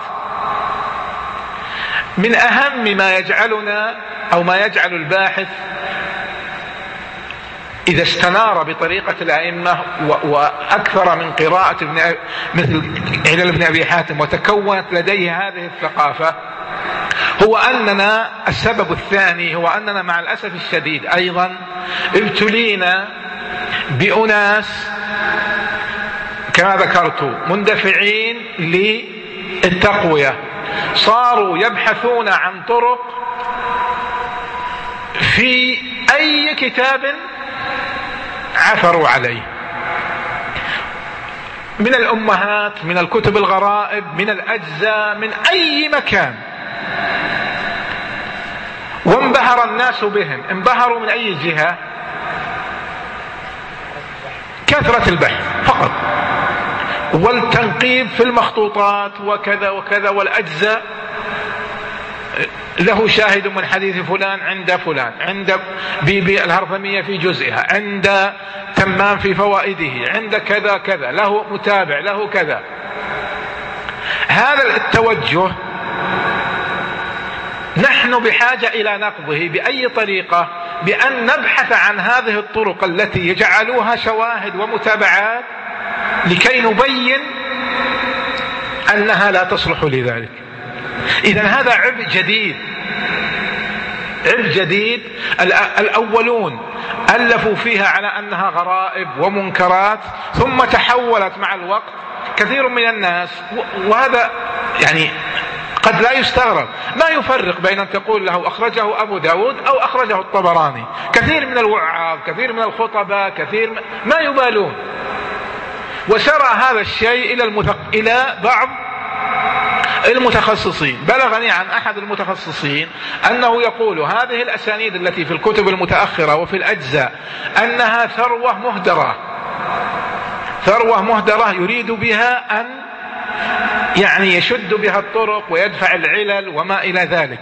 من أهم ما يجعلنا أو ما يجعل الباحث إذا استنار بطريقة الأئمة وأكثر من قراءة مثل علل ابن أبي حاتم وتكونت لديه هذه الثقافة، هو أننا السبب الثاني هو أننا مع الأسف الشديد أيضا ابتلينا بأناس كما ذكرت مندفعين للتقوية، صاروا يبحثون عن طرق في أي كتاب عثروا عليه. من الأمهات، من الكتب الغرائب، من الأجزاء، من أي مكان، وانبهر الناس بهم. انبهروا من أي جهة؟ كثرة البحث فقط، والتنقيب في المخطوطات وكذا وكذا، والأجزاء له شاهد من حديث فلان عند فلان، عند بيبي الهرثمية في جزئها، عند تمام في فوائده، عند كذا كذا، له متابع، له كذا. هذا التوجه نحن بحاجة إلى نقضه بأي طريقة، بأن نبحث عن هذه الطرق التي يجعلوها شواهد ومتابعات لكي نبين أنها لا تصلح لذلك. إذن هذا عبء جديد، عبء جديد. الأولون ألفوا فيها على أنها غرائب ومنكرات، ثم تحولت مع الوقت كثير من الناس، وهذا يعني قد لا يستغرب، ما يفرق بين أن تقول له أخرجه أبو داود أو أخرجه الطبراني. كثير من الوعاظ، كثير من الخطباء، كثير ما يبالون. وسرى هذا الشيء إلى بعض المتخصصين. بلغني عن أحد المتخصصين أنه يقول هذه الأسانيد التي في الكتب المتأخرة وفي الأجزاء أنها ثروة مهدرة، ثروة مهدرة يريد بها أن يعني يشد بها الطرق ويدفع العلل وما إلى ذلك.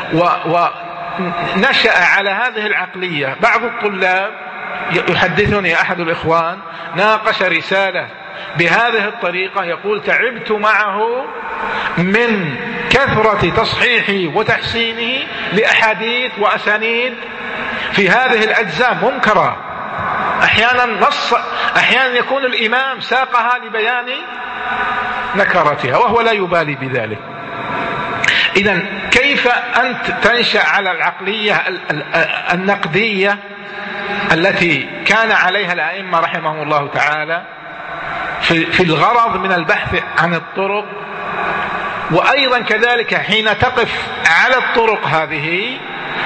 ونشأ على هذه العقلية بعض الطلاب. يحدثني أحد الإخوان ناقش رسالة بهذه الطريقة، يقول تعبت معه من كثرة تصحيحه وتحسينه لأحاديث وأسانيد في هذه الأجزاء منكرة. أحيانا يكون الإمام ساقها لبيان نكرتها وهو لا يبالي بذلك. إذن كيف أنت تنشأ على العقلية النقدية التي كان عليها الأئمة رحمهم الله تعالى في الغرض من البحث عن الطرق، وأيضا كذلك حين تقف على الطرق هذه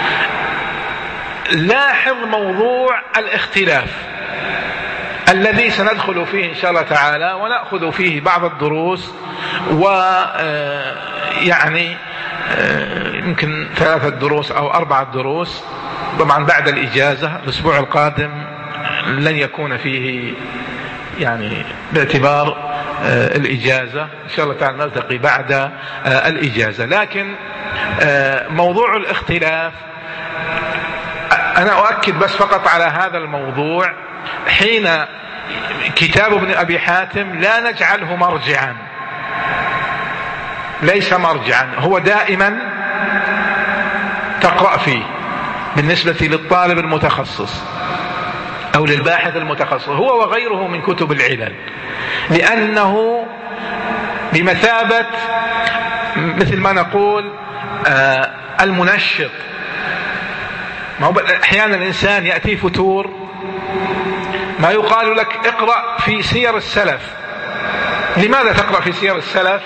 لاحظ موضوع الاختلاف الذي سندخل فيه إن شاء الله تعالى، ونأخذ فيه بعض الدروس، ويعني يمكن 3 دروس أو 4 دروس. طبعا بعد الإجازة الأسبوع القادم لن يكون فيه يعني باعتبار الإجازة، إن شاء الله تعالى نلتقي بعد الإجازة. لكن موضوع الاختلاف أنا أؤكد بس فقط على هذا الموضوع. حين كتاب ابن أبي حاتم لا نجعله مرجعا، ليس مرجعا، هو دائما تقرأ فيه بالنسبة للطالب المتخصص أو للباحث المتخصص، هو وغيره من كتب العلل، لأنه بمثابة مثل ما نقول المنشط. أحيانا الإنسان يأتي فتور، ما يقال لك اقرأ في سير السلف. لماذا تقرأ في سير السلف؟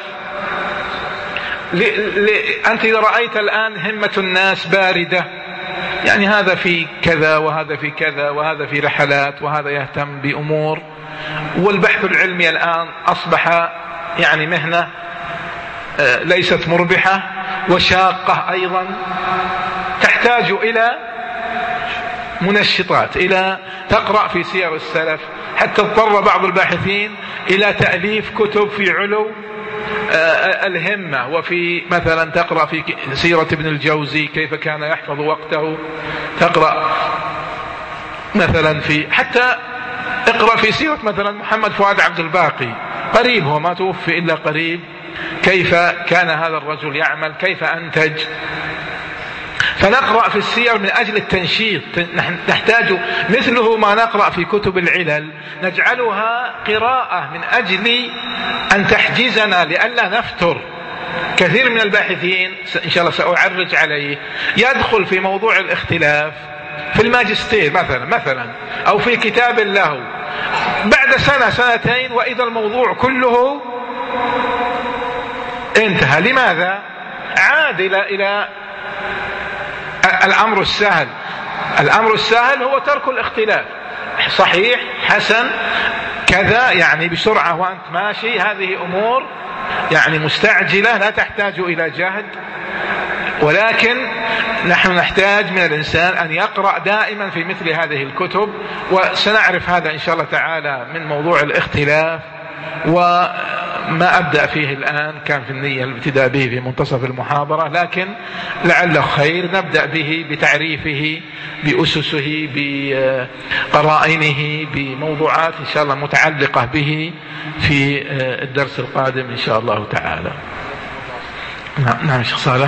أنت إذا رأيت الآن همة الناس باردة، يعني هذا في كذا وهذا في كذا وهذا في رحلات وهذا يهتم بأمور، والبحث العلمي الآن أصبح يعني مهنة ليست مربحة وشاقة أيضا، تحتاج إلى منشطات، إلى تقرأ في سير السلف، حتى اضطر بعض الباحثين إلى تأليف كتب في علو الهمة، وفي مثلا تقرأ في سيرة ابن الجوزي كيف كان يحفظ وقته، تقرأ مثلا في حتى اقرأ في سيرة مثلا محمد فؤاد عبد الباقي، قريب هو ما توفي إلا قريب، كيف كان هذا الرجل يعمل، كيف أنتج. فنقرأ في السير من أجل التنشيط، نحتاج مثله ما نقرأ في كتب العلل، نجعلها قراءة من أجل أن تحجزنا لئلا نفتر. كثير من الباحثين إن شاء الله سأعرج عليه يدخل في موضوع الاختلاف في الماجستير مثلا أو في كتاب له، بعد سنة سنتين وإذا الموضوع كله انتهى. لماذا؟ عاد إلى الأمر السهل. الأمر السهل هو ترك الاختلاف، صحيح، حسن، كذا يعني بسرعة وأنت ماشي، هذه أمور يعني مستعجلة لا تحتاج إلى جهد، ولكن نحن نحتاج من الإنسان أن يقرأ دائما في مثل هذه الكتب. وسنعرف هذا إن شاء الله تعالى من موضوع الاختلاف، وما أبدأ فيه الآن كان في النية الابتداء به في منتصف المحاضرة، لكن لعله خير نبدأ به بتعريفه بأسسه بقرائنه بموضوعات إن شاء الله متعلقة به في الدرس القادم إن شاء الله تعالى. نعم شيخ صالح.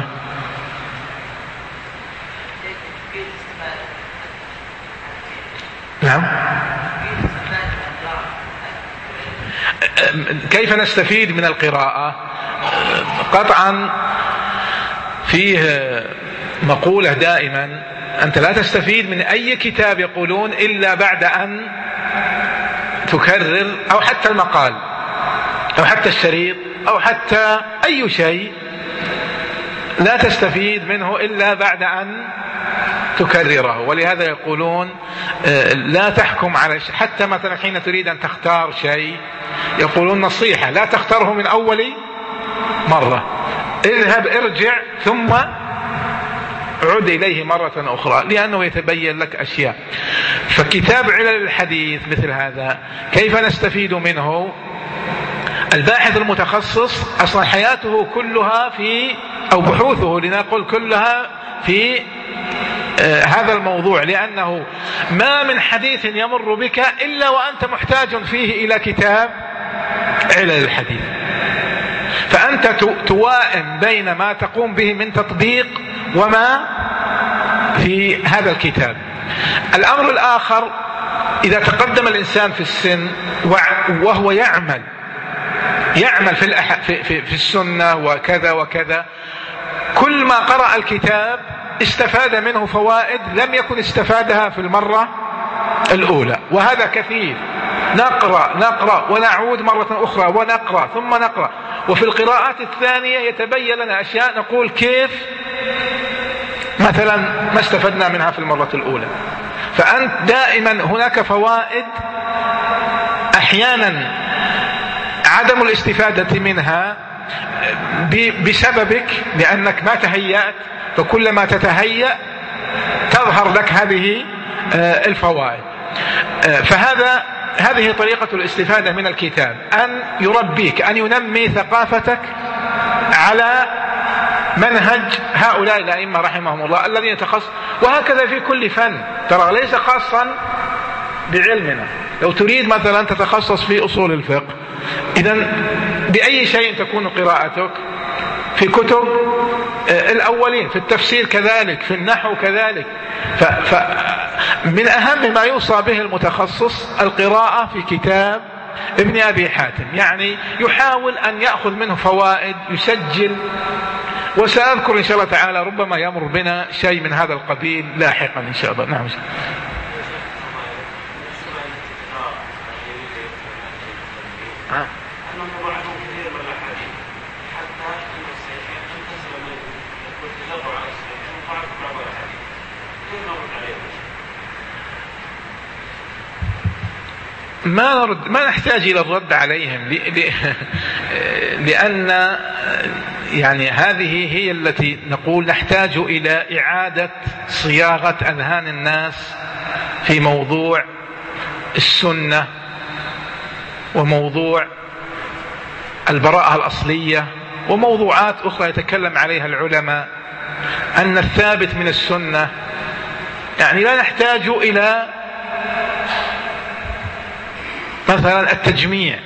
نعم. كيف نستفيد من القراءة؟ قطعا فيه مقولة دائما، أنت لا تستفيد من أي كتاب يقولون إلا بعد أن تكرر، أو حتى المقال أو حتى الشريط أو حتى أي شيء لا تستفيد منه إلا بعد أن تكرره. ولهذا يقولون لا تحكم على شيء، حتى مثلا حين تريد أن تختار شيء يقولون نصيحة لا تختاره من أول مرة، اذهب ارجع ثم عد إليه مرة أخرى، لأنه يتبين لك أشياء. فكتاب علل الحديث مثل هذا كيف نستفيد منه؟ الباحث المتخصص أصلا حياته كلها في، أو بحوثه لنقل كلها في هذا الموضوع، لأنه ما من حديث يمر بك إلا وأنت محتاج فيه إلى كتاب علل الحديث. فأنت توائم بين ما تقوم به من تطبيق وما في هذا الكتاب. الأمر الآخر، إذا تقدم الإنسان في السن وهو يعمل في السنة وكذا وكذا، كل ما قرأ الكتاب استفاد منه فوائد لم يكن استفادها في المرة الأولى، وهذا كثير. نقرأ ونعود مرة أخرى ونقرأ ثم نقرأ، وفي القراءات الثانية يتبين لنا أشياء نقول كيف مثلا ما استفدنا منها في المرة الأولى. فأنت دائما هناك فوائد أحيانا عدم الاستفادة منها بسببك لأنك ما تهيأت، فكلما تتهيأ تظهر لك هذه الفوائد. هذه طريقة الاستفادة من الكتاب، أن يربيك، أن ينمي ثقافتك على منهج هؤلاء الأئمة رحمهم الله الذين يتخصص. وهكذا في كل فن، ترى ليس خاصا بعلمنا. لو تريد مثلا تتخصص في أصول الفقه، إذن بأي شيء تكون قراءتك؟ في كتب الأولين، في التفسير كذلك، في النحو كذلك. فمن أهم ما يوصى به المتخصص القراءة في كتاب ابن أبي حاتم، يعني يحاول أن يأخذ منه فوائد، يسجل. وسأذكر إن شاء الله تعالى ربما يمر بنا شيء من هذا القبيل لاحقا إن شاء الله. نعم. ما نحتاج إلى الرد عليهم، لأن يعني هذه هي التي نقول نحتاج إلى إعادة صياغة أذهان الناس في موضوع السنة وموضوع البراءة الأصلية وموضوعات أخرى يتكلم عليها العلماء، أن الثابت من السنة يعني لا نحتاج إلى مثلا التجميع،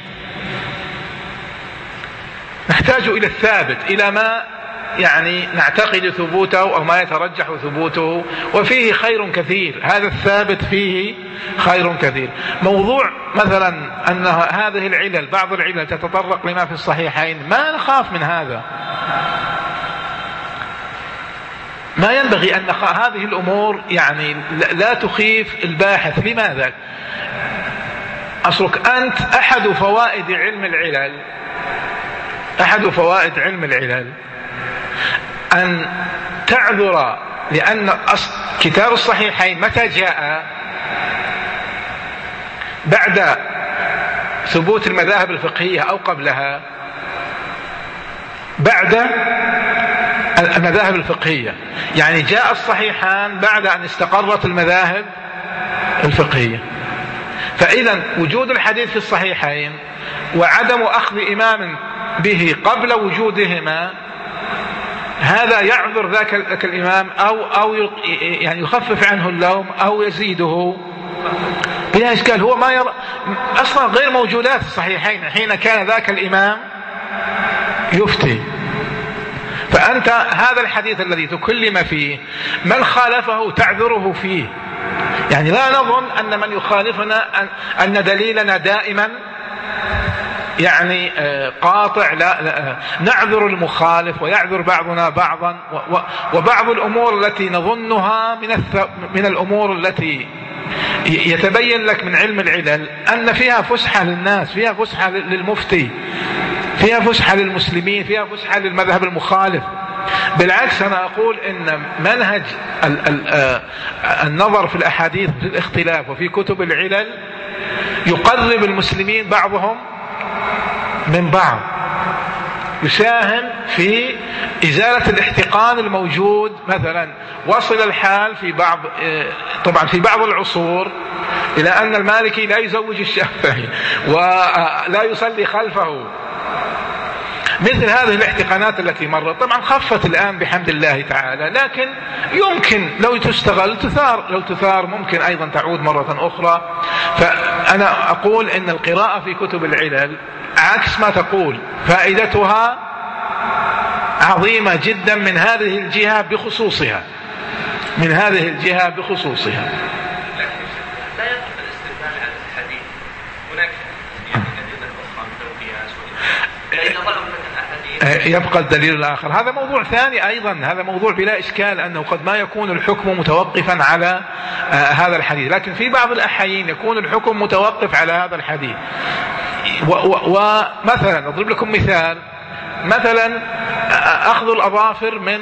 نحتاج إلى الثابت، إلى ما يعني نعتقد ثبوته أو ما يترجح ثبوته وفيه خير كثير. هذا الثابت فيه خير كثير. موضوع مثلا أن هذه العلل، بعض العلل تتطرق لما في الصحيحين، ما نخاف من هذا، ما ينبغي أن هذه الأمور يعني لا تخيف الباحث. لماذا؟ أصلك أنت أحد فوائد علم العلل أن تعذر، لأن كتاب الصحيحين متى جاء؟ بعد ثبوت المذاهب الفقهية أو قبلها؟ بعد المذاهب الفقهية، يعني جاء الصحيحان بعد أن استقرت المذاهب الفقهية. فإذا وجود الحديث في الصحيحين وعدم أخذ إمام به قبل وجودهما هذا يعذر ذاك الإمام أو يعني يخفف عنه اللوم أو يزيده بلا إشكال. هو ما يرى أصلا غير موجودات الصحيحين حين كان ذاك الإمام يفتي. فأنت هذا الحديث الذي تكلم فيه من خالفه تعذره فيه، يعني لا نظن أن من يخالفنا أن دليلنا دائما يعني قاطع، لا نعذر المخالف ويعذر بعضنا بعضا. وبعض الأمور التي نظنها من الأمور التي يتبين لك من علم العلل أن فيها فسحة للناس، فيها فسحة للمفتي، فيها فسحة للمسلمين، فيها فسحة للمذهب المخالف. بالعكس أنا أقول إن منهج النظر في الأحاديث في الاختلاف وفي كتب العلل يقرب المسلمين بعضهم من بعض، يساهم في إزالة الاحتقان الموجود. مثلا وصل الحال في بعض طبعا في بعض العصور إلى أن المالكي لا يزوج الشافعي ولا يصلي خلفه. مثل هذه الاحتقانات التي مرت طبعا خفت الآن بحمد الله تعالى، لكن يمكن لو تستغل لو تثار ممكن أيضا تعود مرة أخرى. فأنا أقول إن القراءة في كتب العلل عكس ما تقول فائدتها عظيمة جدا من هذه الجهة بخصوصها، من هذه الجهة بخصوصها. لا يقف الاستدلال على الحديث، هناك يبقى الدليل الآخر. هذا موضوع ثاني أيضا، هذا موضوع بلا إشكال أنه قد ما يكون الحكم متوقفا على هذا الحديث، لكن في بعض الأحيان يكون الحكم متوقف على هذا الحديث. ومثلا أضرب لكم مثال، مثلا أخذ الأظافر من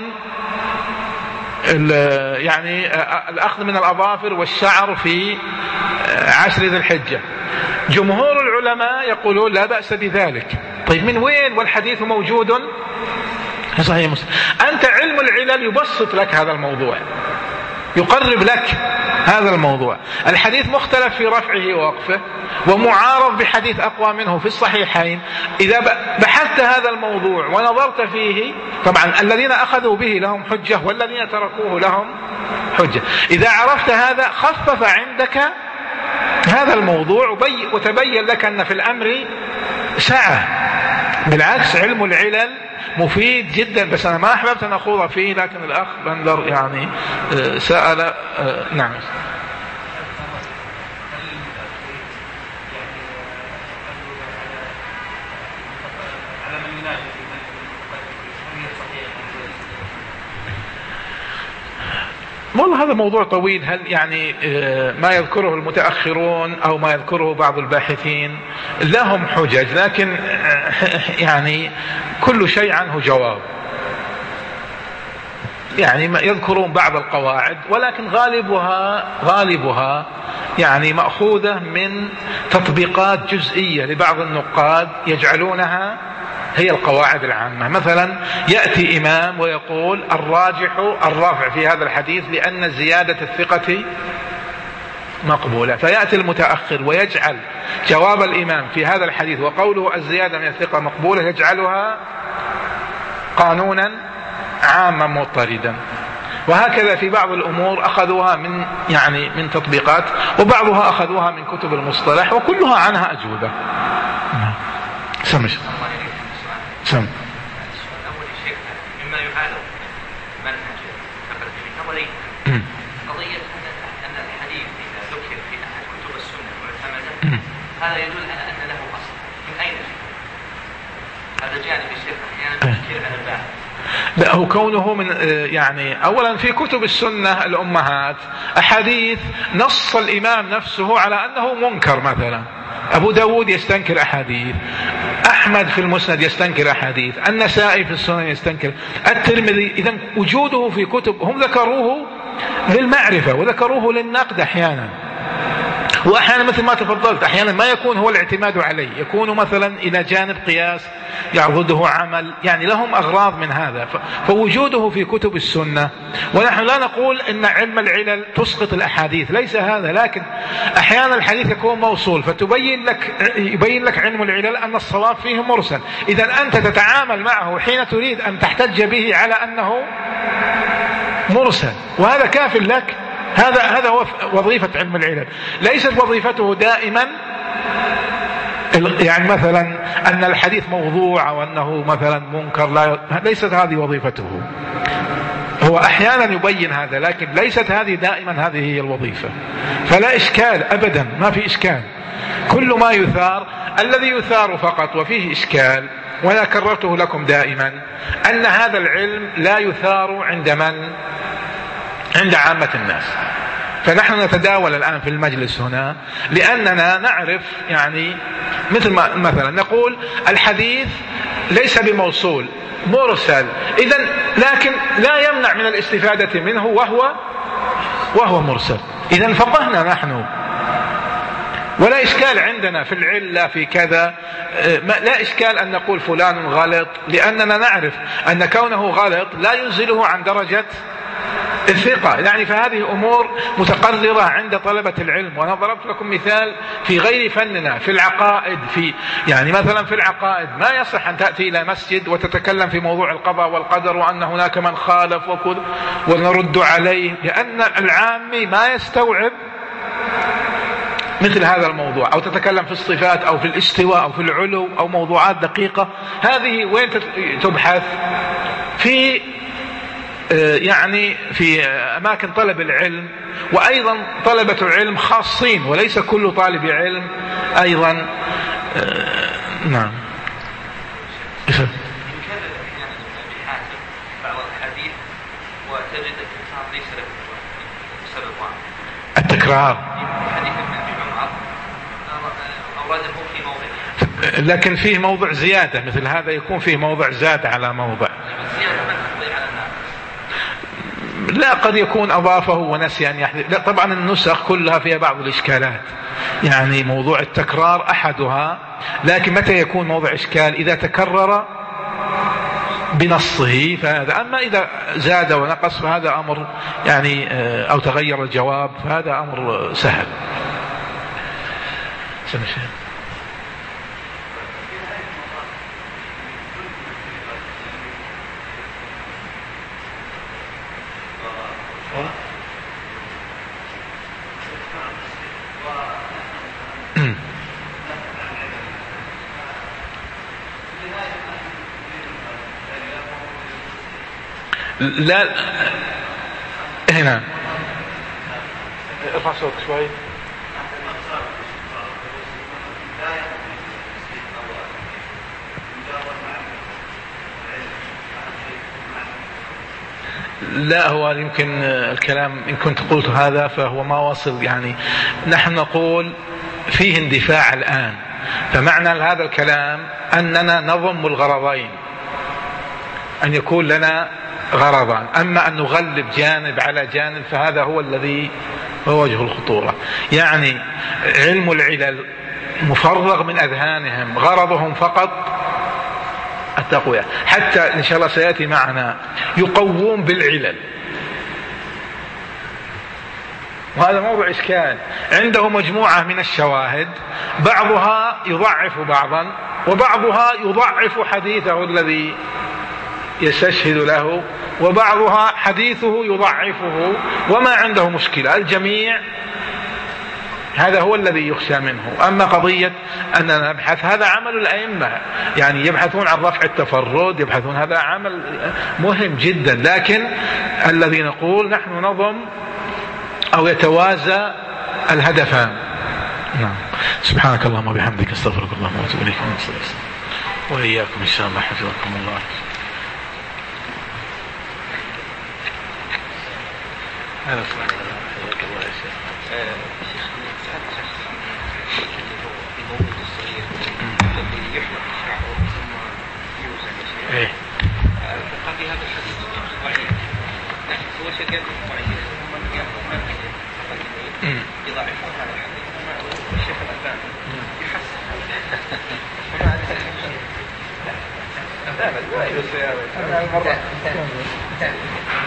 يعني الأخذ من الأظافر والشعر في 10 ذي الحجة، جمهور العلماء يقولون لا بأس بذلك. طيب من وين والحديث موجود في صحيح مسلم؟ أنت علم العلل يبسط لك هذا الموضوع، يقرب لك هذا الموضوع. الحديث مختلف في رفعه ووقفه ومعارض بحديث أقوى منه في الصحيحين. إذا بحثت هذا الموضوع ونظرت فيه، طبعا الذين أخذوا به لهم حجة والذين تركوه لهم حجة. إذا عرفت هذا خفف عندك هذا الموضوع وتبين لك أن في الأمر سعة. بالعكس علم العلل مفيد جدا، بس أنا ما أحببت أن أخوض فيه، لكن الأخ بندر يعني سأل. نعم. والله هذا موضوع طويل. هل يعني ما يذكره المتأخرون أو ما يذكره بعض الباحثين لهم حجج، لكن يعني كل شيء عنه جواب. يعني يذكرون بعض القواعد، ولكن غالبها يعني مأخوذة من تطبيقات جزئية لبعض النقاد يجعلونها هي القواعد العامة. مثلا يأتي إمام ويقول الراجح الرافع في هذا الحديث لأن زيادة الثقة مقبولة، فيأتي المتأخر ويجعل جواب الإمام في هذا الحديث وقوله الزيادة من الثقة مقبولة يجعلها قانونا عاما مضطردا. وهكذا في بعض الأمور أخذوها من تطبيقات، وبعضها أخذوها من كتب المصطلح، وكلها عنها أجوبة. سمش سم. أول شيء مما يعالج منهج نظري قضية أن الحديث إذا ذكر في أحد كتب السنة المعتمدة هذا يدل على أن له أصل. من أين هذا جانب يصير أحيانا تفكير على الباب؟ لا، هو كونه من يعني أولا في كتب السنة الأمهات أحاديث نص الإمام نفسه على أنه منكر. مثلا أبو داود يستنكر أحاديث، أحمد في المسند يستنكر أحاديث، النسائي في السنن يستنكر، الترمذي. إذن وجوده في كتب هم ذكروه للمعرفة وذكروه للنقد أحيانا، وأحيانا مثل ما تفضلت أحيانا ما يكون هو الاعتماد عليه، يكون مثلا إلى جانب قياس يعضده عمل، يعني لهم أغراض من هذا، فوجوده في كتب السنة. ونحن لا نقول إن علم العلل تسقط الأحاديث، ليس هذا، لكن أحيانا الحديث يكون موصول يبين لك علم العلل أن الصواب فيه مرسل، إذا أنت تتعامل معه حين تريد أن تحتج به على أنه مرسل، وهذا كاف لك. هذا هو وظيفة علم العلل. ليست وظيفته دائما يعني مثلا أن الحديث موضوع أو أنه مثلا منكر، ليست هذه وظيفته. هو أحيانا يبين هذا، لكن ليست هذه دائما هذه هي الوظيفة. فلا إشكال أبدا، ما في إشكال. كل ما يثار، الذي يثار فقط وفيه إشكال، وأنا كررته لكم دائما، أن هذا العلم لا يثار عند من؟ عند عامة الناس. فنحن نتداول الآن في المجلس هنا لأننا نعرف، يعني مثل ما مثلا نقول الحديث ليس بموصول، مرسل، إذن لكن لا يمنع من الاستفادة منه وهو مرسل. إذن فقهنا نحن، ولا إشكال عندنا في العلة في كذا، لا إشكال أن نقول فلان غلط، لأننا نعرف أن كونه غلط لا ينزله عن درجة الثقة، يعني فهذه أمور متقررة عند طلبة العلم. وأنا ضربت لكم مثال في غير فننا، في العقائد، يعني مثلا في العقائد ما يصح أن تأتي إلى مسجد وتتكلم في موضوع القضاء والقدر وأن هناك من خالف ونرد عليه، لأن العامي ما يستوعب مثل هذا الموضوع، أو تتكلم في الصفات أو في الاستواء أو في العلو أو موضوعات دقيقة. هذه وين تبحث؟ في يعني في أماكن طلب العلم، وأيضا طلبة العلم خاصين، وليس كل طالب علم أيضا. نعم. التكرار، لكن فيه موضع زيادة، مثل هذا يكون فيه موضع زاد على موضع. لا، قد يكون أضافه ونسي أن يحدث. لا طبعا النسخ كلها فيها بعض الإشكالات، يعني موضوع التكرار أحدها، لكن متى يكون موضع إشكال؟ إذا تكرر بنصه فهذا، أما إذا زاد ونقص فهذا أمر يعني أو تغير الجواب فهذا أمر سهل. لا هنا ارفع صوتك شوي. لا، هو يمكن الكلام إن كنت قلت هذا فهو ما وصل، يعني نحن نقول فيه اندفاع الآن، فمعنى هذا الكلام أننا نضم الغرضين، أن يكون لنا غرضان، أما أن نغلب جانب على جانب فهذا هو الذي هو وجه الخطورة. يعني علم العلل مفرغ من أذهانهم، غرضهم فقط التقوية، حتى إن شاء الله سيأتي معنا يقوون بالعلل، وهذا موضوع إشكال. عنده مجموعة من الشواهد، بعضها يضعف بعضا، وبعضها يضعف حديثه الذي يستشهد له، وبعضها حديثه يضعفه، وما عنده مشكلة. الجميع هذا هو الذي يخشى منه. أما قضية أننا نبحث، هذا عمل الأئمة، يعني يبحثون عن رفع التفرد، يبحثون، هذا عمل مهم جدا، لكن الذي نقول نحن نضم أو يتوازى الهدفان. نعم. سبحانك اللهم وبحمدك، استغفرك اللهم واتوب إليك، وإياكم إن شاء الله، حفظكم الله. هذا سبحانك الله يا شيخ. ايه قال هذا الحديث ضعيف، هو شيء ضعيف، هم يضعفون هذا الحديث. لا